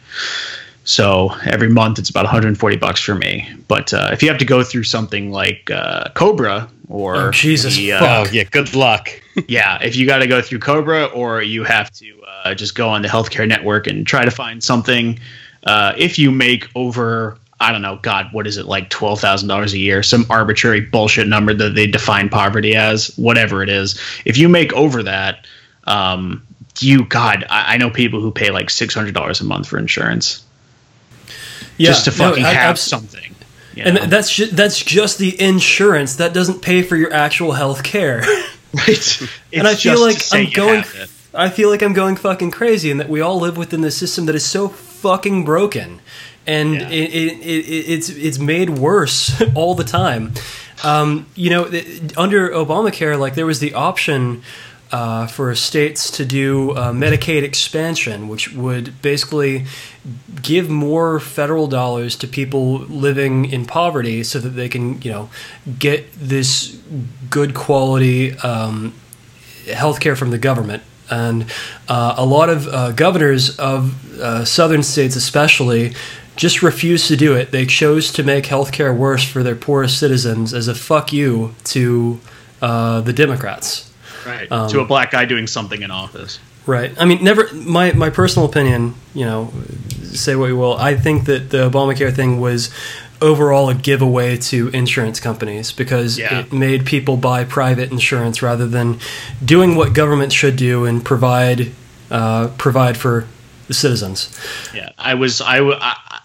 So every month it's about one hundred forty bucks for me. But uh, if you have to go through something like uh, Cobra or Oh, Jesus the, uh, fuck. Oh yeah, good luck. yeah, if you got to go through Cobra or you have to uh, just go on the healthcare network and try to find something. Uh, if you make over, I don't know, God, what is it, like twelve thousand dollars a year, some arbitrary bullshit number that they define poverty as, whatever it is. If you make over that, um, you, God, I, I know people who pay like six hundred dollars a month for insurance Yeah, just to no, fucking I- have abs- something. you And know? that's ju- that's just the insurance. That doesn't pay for your actual health care. Right. It's and I feel just to like say I'm you going. have it. I feel like I'm going fucking crazy, and that we all live within this system that is so fucking broken, and Yeah. it, it, it, it's it's made worse all the time. Um, you know, it, under Obamacare, like there was the option uh, for states to do uh, Medicaid expansion, which would basically give more federal dollars to people living in poverty, so that they can, you know, get this good quality um, healthcare from the government. And uh, a lot of uh, governors of uh, southern states, especially, just refused to do it. They chose to make healthcare worse for their poorest citizens as a fuck you to uh, the Democrats. Right. Um, to a black guy doing something in office. Right. I mean, never. My my personal opinion. You know, say what you will. I think that the Obamacare thing was overall a giveaway to insurance companies because Yeah. it made people buy private insurance rather than doing what government should do and provide uh, provide for the citizens. Yeah, I was I, w- I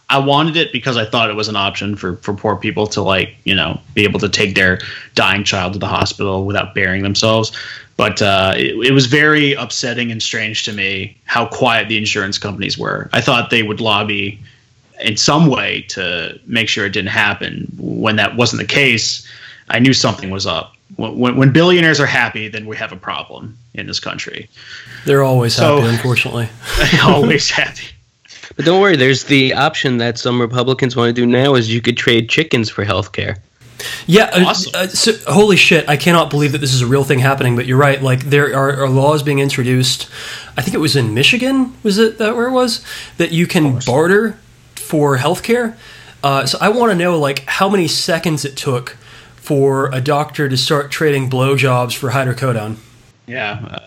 I wanted it because I thought it was an option for, for poor people to, like, you know, be able to take their dying child to the hospital without burying themselves. But uh, it, it was very upsetting and strange to me how quiet the insurance companies were. I thought they would lobby in some way to make sure it didn't happen. When that wasn't the case, I knew something was up. When, when billionaires are happy, then we have a problem in this country. They're always So- happy, unfortunately. Always happy. But don't worry, there's the option that some Republicans want to do now is you could trade chickens for health care. Yeah, uh, Awesome. uh, so, holy shit, I cannot believe that this is a real thing happening, but you're right. Like, there are, are laws being introduced, I think it was in Michigan, was it that where it was? That you can barter for healthcare. Uh, so I want to know, like, how many seconds it took for a doctor to start trading blowjobs for hydrocodone. Yeah. Uh,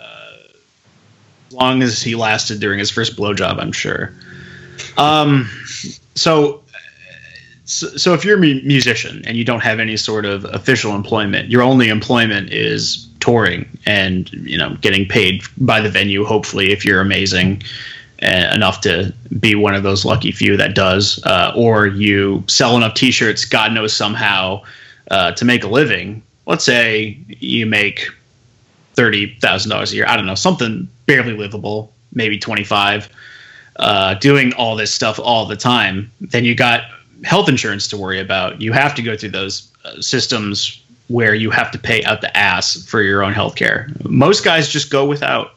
as long as he lasted during his first blowjob, I'm sure. Um, so, so, so if you're a mu- musician and you don't have any sort of official employment, your only employment is touring and, you know, getting paid by the venue, hopefully, if you're amazing uh, enough to be one of those lucky few that does, uh, or you sell enough t-shirts, God knows somehow, uh, to make a living. Let's say you make thirty thousand dollars a year. I don't know, something barely livable, maybe twenty-five, uh, doing all this stuff all the time. Then you got health insurance to worry about. You have to go through those uh, systems where you have to pay out the ass for your own health care. Most guys just go without,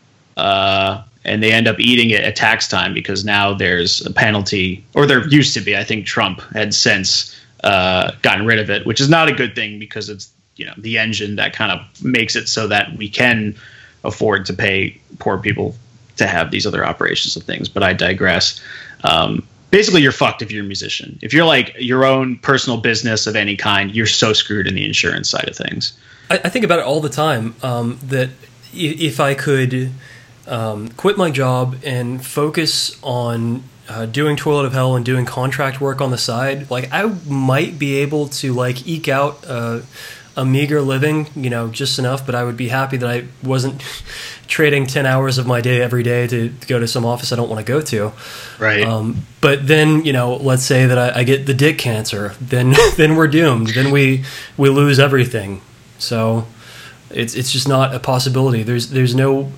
uh, and they end up eating it at tax time because now there's a penalty, or there used to be. I think Trump had since uh, gotten rid of it, which is not a good thing because it's, you know, the engine that kind of makes it so that we can afford to pay poor people to have these other operations of things. But I digress. Um, basically, you're fucked if you're a musician. If you're like your own personal business of any kind, you're so screwed in the insurance side of things. I, I think about it all the time, um, that i- if I could um, quit my job and focus on uh, doing Toilet of Hell and doing contract work on the side, like, I might be able to, like, eke out uh, a meager living, you know, just enough, but I would be happy that I wasn't trading ten hours of my day every day to, to go to some office I don't want to go to. Right. Um, but then, you know, let's say that I, I get the dick cancer, then then we're doomed. Then we we lose everything. So it's it's just not a possibility. There's there's no.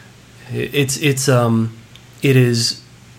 It's it's um it is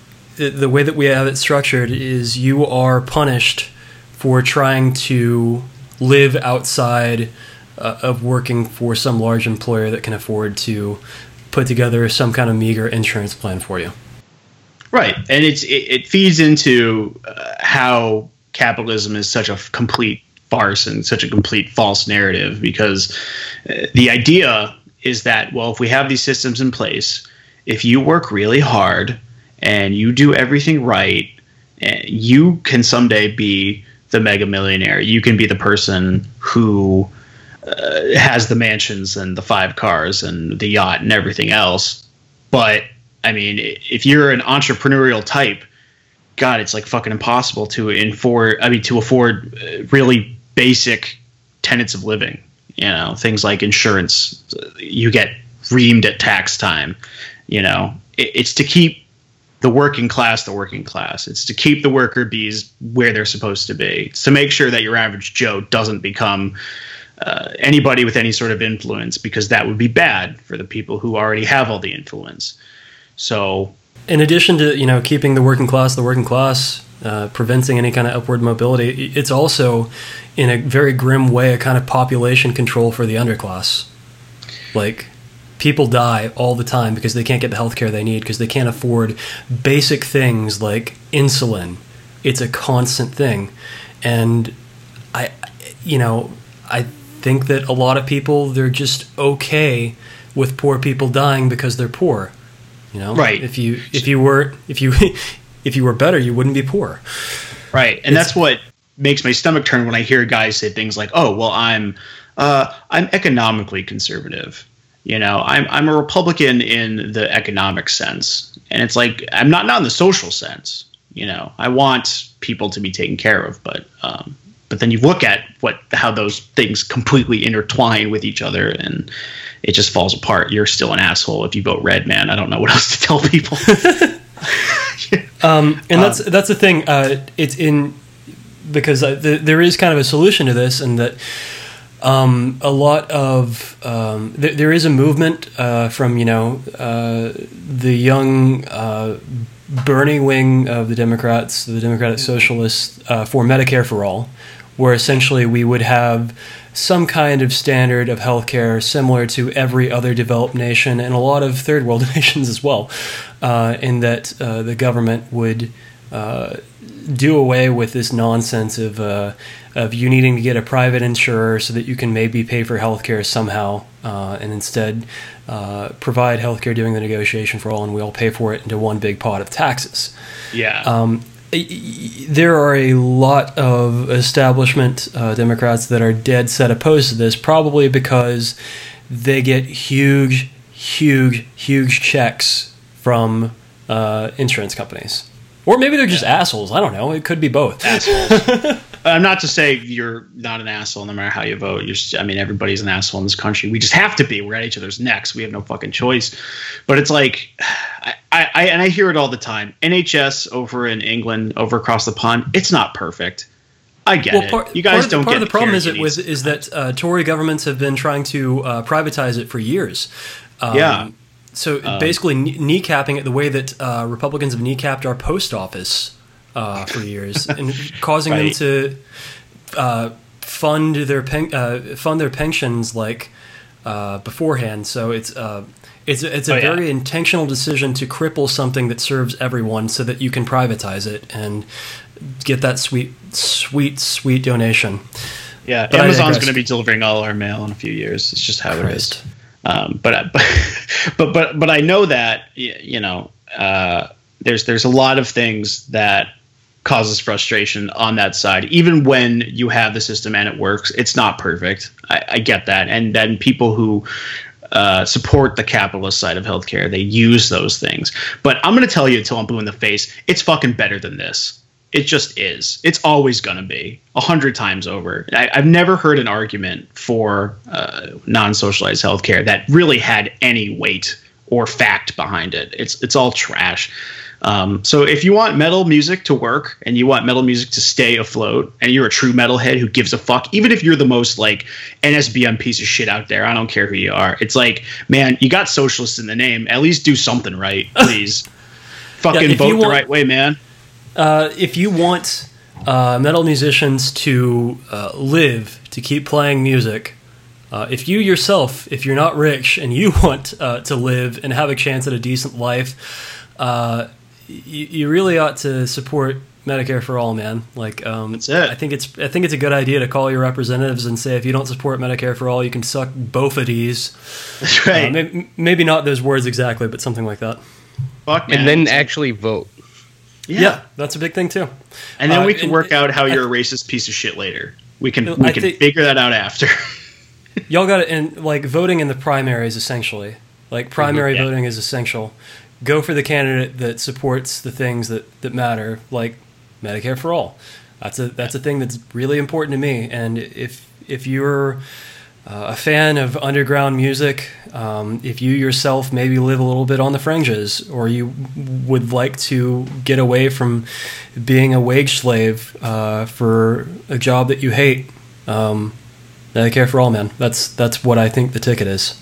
the way that we have it structured is you are punished for trying to live outside uh, of working for some large employer that can afford to put together some kind of meager insurance plan for you. Right, and it's it, it feeds into uh, how capitalism is such a f- complete farce and such a complete false narrative, because uh, the idea is that, well, if we have these systems in place, if you work really hard and you do everything right, uh, you can someday be the mega millionaire. You can be the person who uh, has the mansions and the five cars and the yacht and everything else. But I mean, if you're an entrepreneurial type, God, it's like fucking impossible to afford. I mean, to afford really basic tenets of living. You know, things like insurance. You get reamed at tax time. You know, it, it's to keep the working class the working class. It's to keep the worker bees where they're supposed to be. It's to make sure that your average Joe doesn't become uh, anybody with any sort of influence, because that would be bad for the people who already have all the influence. So, in addition to, you know, keeping the working class the working class, uh, preventing any kind of upward mobility, it's also, in a very grim way, a kind of population control for the underclass. Like, people die all the time because they can't get the healthcare they need, because they can't afford basic things like insulin. It's a constant thing. And I, you know, I think that a lot of people, they're just okay with poor people dying because they're poor. You know, right. If you if you were if you if you were better, you wouldn't be poor. Right, and it's, that's what makes my stomach turn when I hear guys say things like, "Oh, well, I'm uh, I'm economically conservative." You know, I'm I'm a Republican in the economic sense, and it's like I'm not not in the social sense. You know, I want people to be taken care of, but um, but then you look at what how those things completely intertwine with each other, and it just falls apart. You're still an asshole if you vote red, man. I don't know what else to tell people. Um, and that's that's the thing. Uh, it's in because uh, the, there is kind of a solution to this, and that um, a lot of um, th- there is a movement uh, from you know uh, the young uh, Bernie wing of the Democrats, the Democratic Socialists, uh, for Medicare for all, where essentially we would have some kind of standard of healthcare similar to every other developed nation and a lot of third world nations as well, uh, in that uh, the government would uh, do away with this nonsense of uh, of you needing to get a private insurer so that you can maybe pay for healthcare somehow, uh, and instead uh, provide healthcare during the negotiation for all, and we all pay for it into one big pot of taxes. Yeah. Um, There are a lot of establishment uh, Democrats that are dead set opposed to this, probably because they get huge, huge, huge checks from uh, insurance companies. Or maybe they're just yeah. assholes. I don't know. It could be both. Assholes. I'm not to say you're not an asshole no matter how you vote. You're just, I mean, everybody's an asshole in this country. We just have to be. We're at each other's necks. We have no fucking choice. But it's like, I, I and I hear it all the time. N H S over in England, over across the pond, it's not perfect. I get well, part, it. You guys part don't part get of the problem is it with is that uh, Tory governments have been trying to uh, privatize it for years. Um, yeah. So um, basically, knee- kneecapping it the way that uh, Republicans have kneecapped our post office uh, for years, and causing right. them to uh, fund their pen- uh, fund their pensions like uh, beforehand. So it's uh, it's it's a oh, very yeah. intentional decision to cripple something that serves everyone, so that you can privatize it and get that sweet, sweet, sweet donation. Yeah, But Amazon's going to be delivering all our mail in a few years. It's just how Christ. it is. Um, but, but but but I know that you know uh, there's there's a lot of things that causes frustration on that side. Even when you have the system and it works, it's not perfect. I, I get that, and then people who uh, support the capitalist side of healthcare, they use those things. But I'm going to tell you until I'm blue in the face, it's fucking better than this. It just is. It's always going to be a hundred times over. I, I've never heard an argument for uh, non-socialized healthcare that really had any weight or fact behind it. It's it's all trash. Um, so if you want metal music to work and you want metal music to stay afloat, and you're a true metalhead who gives a fuck, even if you're the most like N S B M piece of shit out there, I don't care who you are. It's like, man, you got socialist in the name. At least do something right, please. Fucking yeah, vote want- the right way, man. Uh, if you want uh, metal musicians to uh, live, to keep playing music, uh, if you yourself, if you're not rich and you want uh, to live and have a chance at a decent life, uh, you, you really ought to support Medicare for all, man. Like, um, That's it. I think it's I think it's a good idea to call your representatives and say, if you don't support Medicare for all, you can suck both of these. That's right. Uh, maybe, maybe not those words exactly, but something like that. Fuck, man. And then actually vote. Yeah. Yeah, that's a big thing too. And then Uh, we can and- work out how you're I- a racist piece of shit later. We can I we can think- figure that out after. Y'all got it in like voting in the primaries essentially. Like primary yeah. voting is essential. Go for the candidate that supports the things that, that matter, like Medicare for all. That's a that's a thing that's really important to me. And if if you're uh, a fan of underground music, um, if you yourself maybe live a little bit on the fringes, or you would like to get away from being a wage slave uh, for a job that you hate, um, Medicare for all, man. That's that's what I think the ticket is.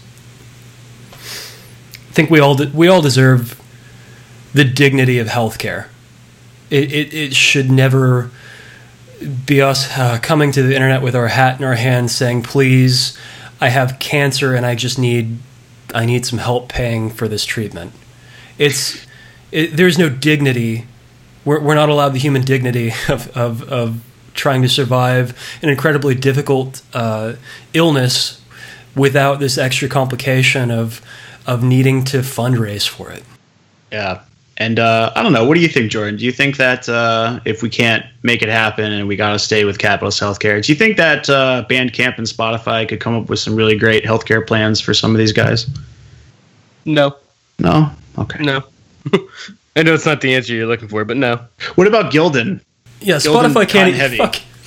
I think we all de- we all deserve the dignity of healthcare. It it, it should never be us uh, coming to the internet with our hat in our hand saying, "Please, I have cancer and I just need I need some help paying for this treatment." It's it, there's no dignity. We're we're not allowed the human dignity of of, of trying to survive an incredibly difficult uh, illness without this extra complication of of needing to fundraise for it. Yeah. And uh, I don't know. What do you think, Jordan? Do you think that uh, if we can't make it happen and we got to stay with capitalist healthcare, do you think that uh, Bandcamp and Spotify could come up with some really great healthcare plans for some of these guys? No. No? Okay. No. I know it's not the answer you're looking for, but no. What about Gildan? Yeah, Gildan Spotify can't Cotton Heavy. fuck,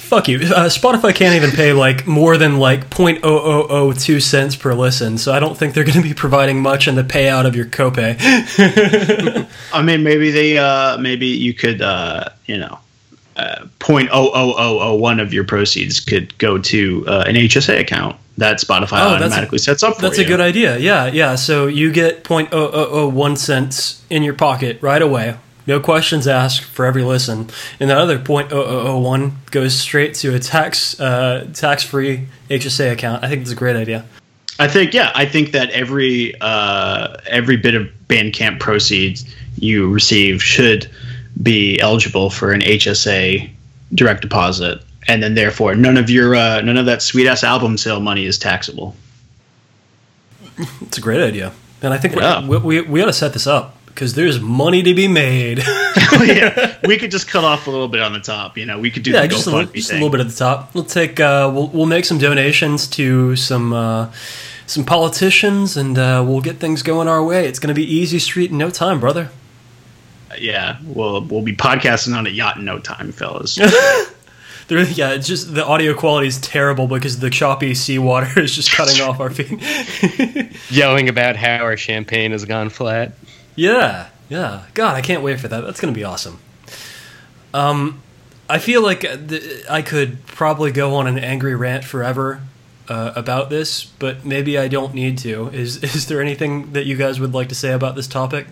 Fuck you. Uh, Spotify can't even pay like more than like zero point zero zero zero two cents per listen, so I don't think they're going to be providing much in the payout of your copay. I mean, maybe they, uh, maybe you could, uh, you know, uh, zero point zero zero zero zero one of your proceeds could go to uh, an H S A account that Spotify Oh, that's automatically a- sets up for That's you. a good idea. Yeah, yeah. So you get zero point zero zero zero one cents in your pocket right away. No questions asked for every listen. And the other zero point zero zero zero one goes straight to a tax uh, tax-free H S A account. I think it's a great idea. I think, yeah, I think that every uh, every bit of Bandcamp proceeds you receive should be eligible for an H S A direct deposit, and then therefore none of your uh, none of that sweet ass album sale money is taxable. It's a great idea. And I think Yeah. we, we, we ought to set this up because there's money to be made. Yeah, we could just cut off a little bit on the top. You know, we could do Yeah, the just, a, GoFundMe little, just a thing. little bit at the top. We'll take. Uh, we'll we'll make some donations to some uh, some politicians, and uh, we'll get things going our way. It's going to be easy street in no time, brother. Yeah, we'll we'll be podcasting on a yacht in no time, fellas. There, yeah, it's just the audio quality is terrible because the choppy seawater is just cutting off our feet. Yelling about how our champagne has gone flat. Yeah, yeah. God, I can't wait for that. That's going to be awesome. Um, I feel like th- I could probably go on an angry rant forever uh, about this, but maybe I don't need to. Is is there anything that you guys would like to say about this topic?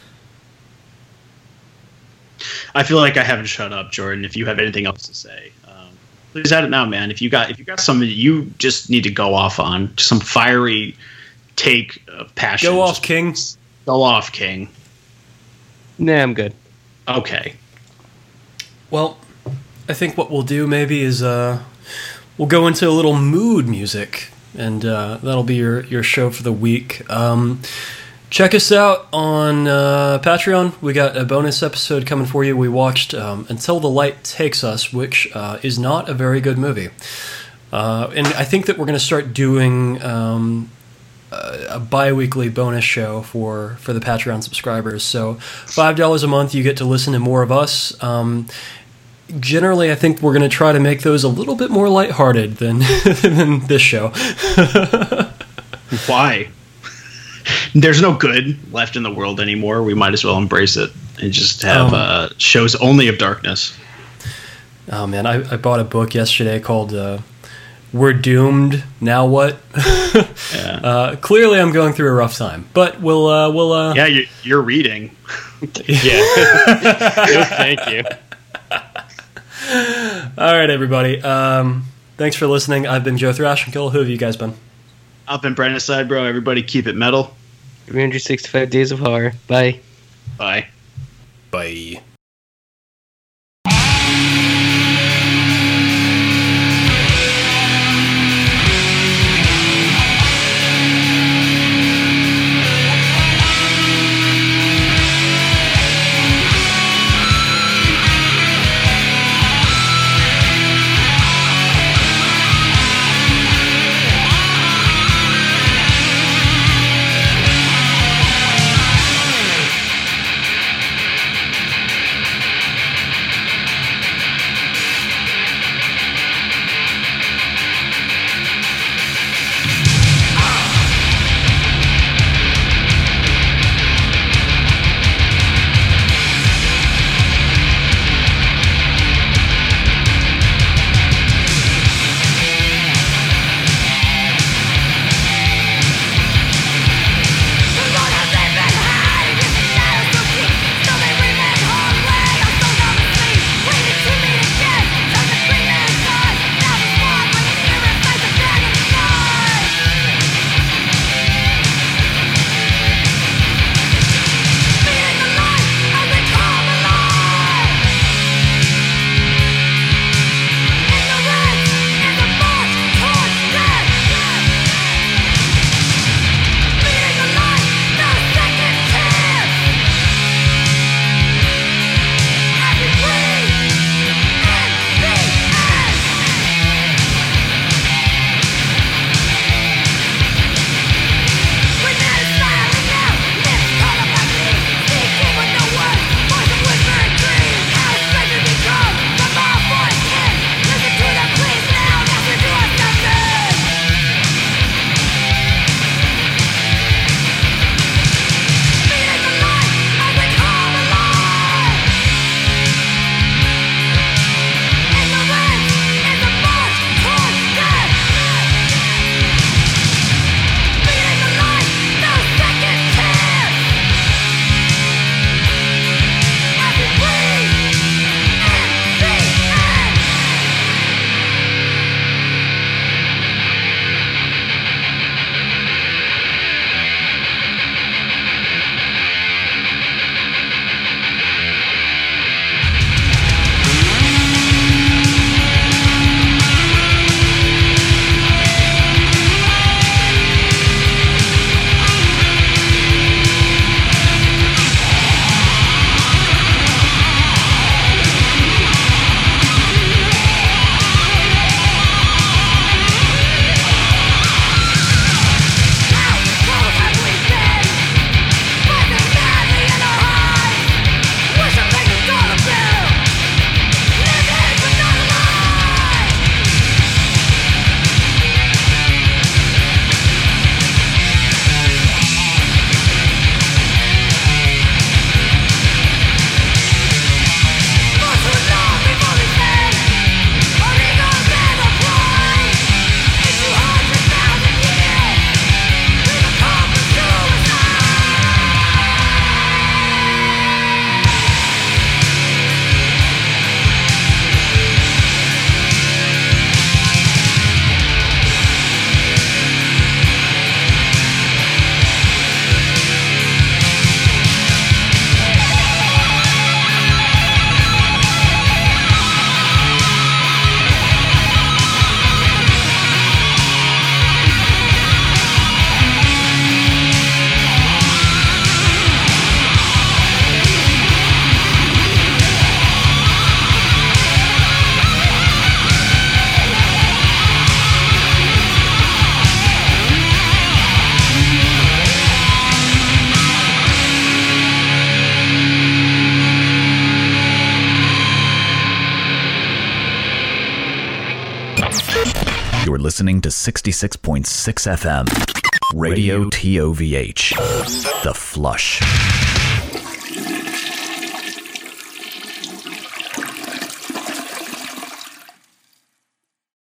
I feel like I haven't shut up, Jordan. If you have anything else to say, um, please add it now, man. If you got if you got something that you just need to go off on, some fiery take of passion. Go off, just King. Go off, King. Nah, I'm good. Okay. Well, I think what we'll do maybe is uh, we'll go into a little mood music, and uh, that'll be your, your show for the week. Um, check us out on uh, Patreon. We got a bonus episode coming for you. We watched um, Until the Light Takes Us, which uh, is not a very good movie. Uh, and I think that we're going to start doing um, a bi-weekly bonus show for, for the Patreon subscribers. So five dollars a month, you get to listen to more of us. Um, generally, I think we're going to try to make those a little bit more lighthearted than, than this show. Why? There's no good left in the world anymore. We might as well embrace it and just have Um, uh, shows only of darkness. Oh, man, I, I bought a book yesterday called uh, We're Doomed, Now What? Yeah, uh, clearly, I'm going through a rough time, but we'll... Uh, we'll uh, yeah you're, you're reading. Yeah. Thank you. All right, everybody. Um, thanks for listening. I've been Joe Thrashenkill. Who have you guys been? Up in Brandon side, bro. Everybody keep it metal. three hundred sixty-five days of horror. Bye. Bye. Bye. listening to sixty-six point six F M. Radio T O V H. The Flush.